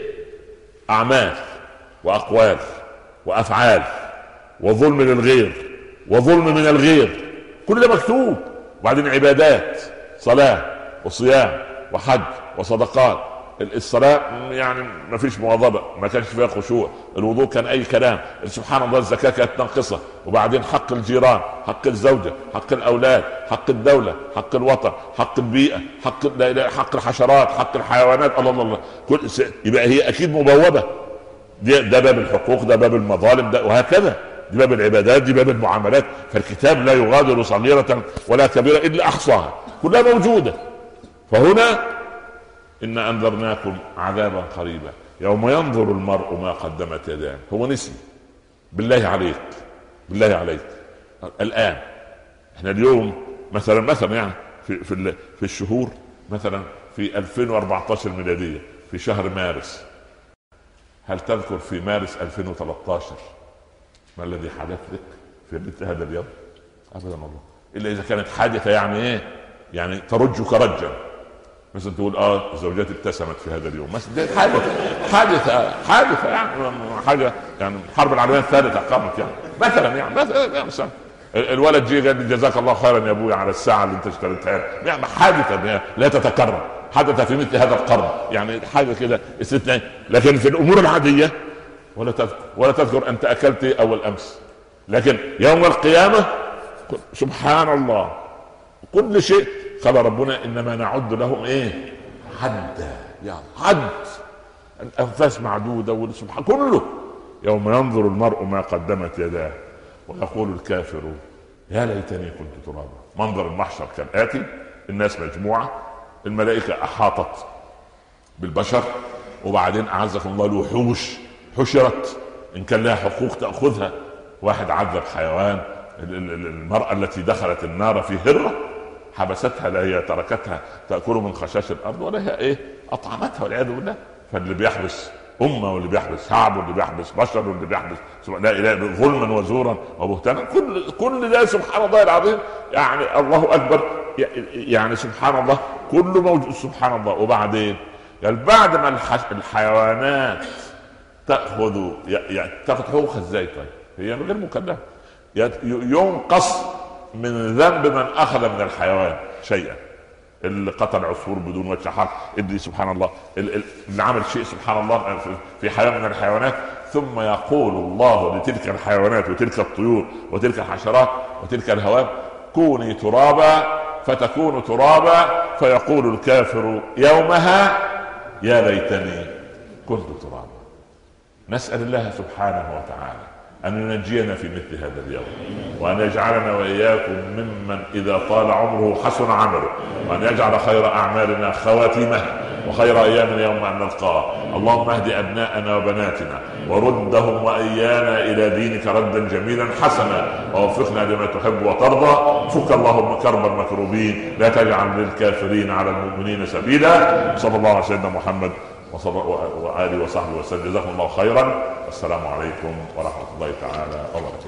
A: اعمال واقوال وافعال وظلم للغير وظلم من الغير، كل ده مكتوب. وبعدين عبادات صلاة وصيام وحج وصدقات. الصلاة يعني ما فيش مواظبة، ما كانش فيها خشوع. الوضوء كان اي كلام. سبحان الله الزكاة كانت ناقصة. وبعدين حق الجيران، حق الزوجة، حق الاولاد، حق الدولة، حق الوطن، حق البيئة، حق حق الحشرات، حق الحيوانات. الله الله الله كل س... يبقى هي اكيد مبوبة. ده باب الحقوق، ده باب المظالم، ده وهكذا. دي باب العبادات، دي باب المعاملات. فالكتاب لا يغادر صغيرة ولا كبيرة الا احصاها، كلها موجودة. فهنا إن أنذرناكم عذابا قريبا يوم ينظر المرء ما قدمت يداه. هو نسي؟ بالله عليك بالله عليك الآن احنا اليوم مثلا مثلا يعني في في في الشهور مثلا في ألفين وأربعة عشر ميلادية في شهر مارس، هل تذكر في مارس ألفين وثلاثة عشر ما الذي حدث لك في مثل هذا اليوم؟ أبدا والله، إلا إذا كانت حادثة يعني إيه يعني ترجك رجا. مثلا تقول اه زوجتي ابتسمت في هذا اليوم مثلا، حادثه حادثه حادثه يعني حاجه يعني الحرب العالميه الثالثه قامت يعني مثلا يعني مثلا, مثلا الولد جه قال لي جزاك الله خيرا يا ابوي على الساعه اللي انت اشتريتها، يعني حادثه لا تتكرر، حدث في مثل هذا القرن، يعني حاجه كده استثنائيه. لكن في الامور العاديه ولا تذكر ولا تذكر انت اكلت اول امس. لكن يوم القيامه سبحان الله كل شيء قال ربنا انما نعد لهم ايه حدا، يعني حد الانفاس معدوده والسبحان كله. يوم ينظر المرء ما قدمت يداه ويقول الكافر يا ليتني كنت ترابا. منظر المحشر كالاتي: الناس مجموعه، الملائكه احاطت بالبشر، وبعدين اعزكم الله الوحوش حشرت ان كان لها حقوق تاخذها. واحد عذب حيوان، المراه التي دخلت النار في هره حبستها، لا هي تركتها تأكل من خشاش الأرض ولا هي إيه أطعمتها والعياذ بالله. فاللي بيحبس أمة واللي بيحبس شعب واللي بيحبس بشر واللي بيحبس لا إله ظلما وزورا وبهتانا، كل كل ده سبحان الله العظيم. يعني الله أكبر، يعني سبحان الله كله موجود سبحان الله. وبعدين يعني بعد ما الحيوانات تأخذ يعني تأخذ حقوقها إزاي؟ طيب هي غير مكلفة، ينقص من ذنب من اخذ من الحيوان شيئا. اللي قتل عصفور بدون وجه حق، اللي سبحان الله اللي عمل شيء سبحان الله في حيوان من الحيوانات، ثم يقول الله لتلك الحيوانات وتلك الطيور وتلك الحشرات وتلك الهوام كوني ترابا فتكون ترابا، فيقول الكافر يومها يا ليتني كنت ترابا. نسأل الله سبحانه وتعالى أن ينجينا في مثل هذا اليوم، وأن يجعلنا وإياكم ممن إذا طال عمره حسن عمله، وأن يجعل خير أعمالنا خواتمه وخير أيامنا يوم أن نلقاه. اللهم اهد أبناءنا وبناتنا وردهم وإيانا إلى دينك ردا جميلا حسنا، ووفقنا لما تحب وترضى. فك اللهم كرب المكروبين، لا تجعل للكافرين على المؤمنين سبيلا. صلى الله على سيدنا محمد وآله وصحبه وسلم. جزاكم الله خيرا. السلام عليكم ورحمة الله تعالى وبركاته.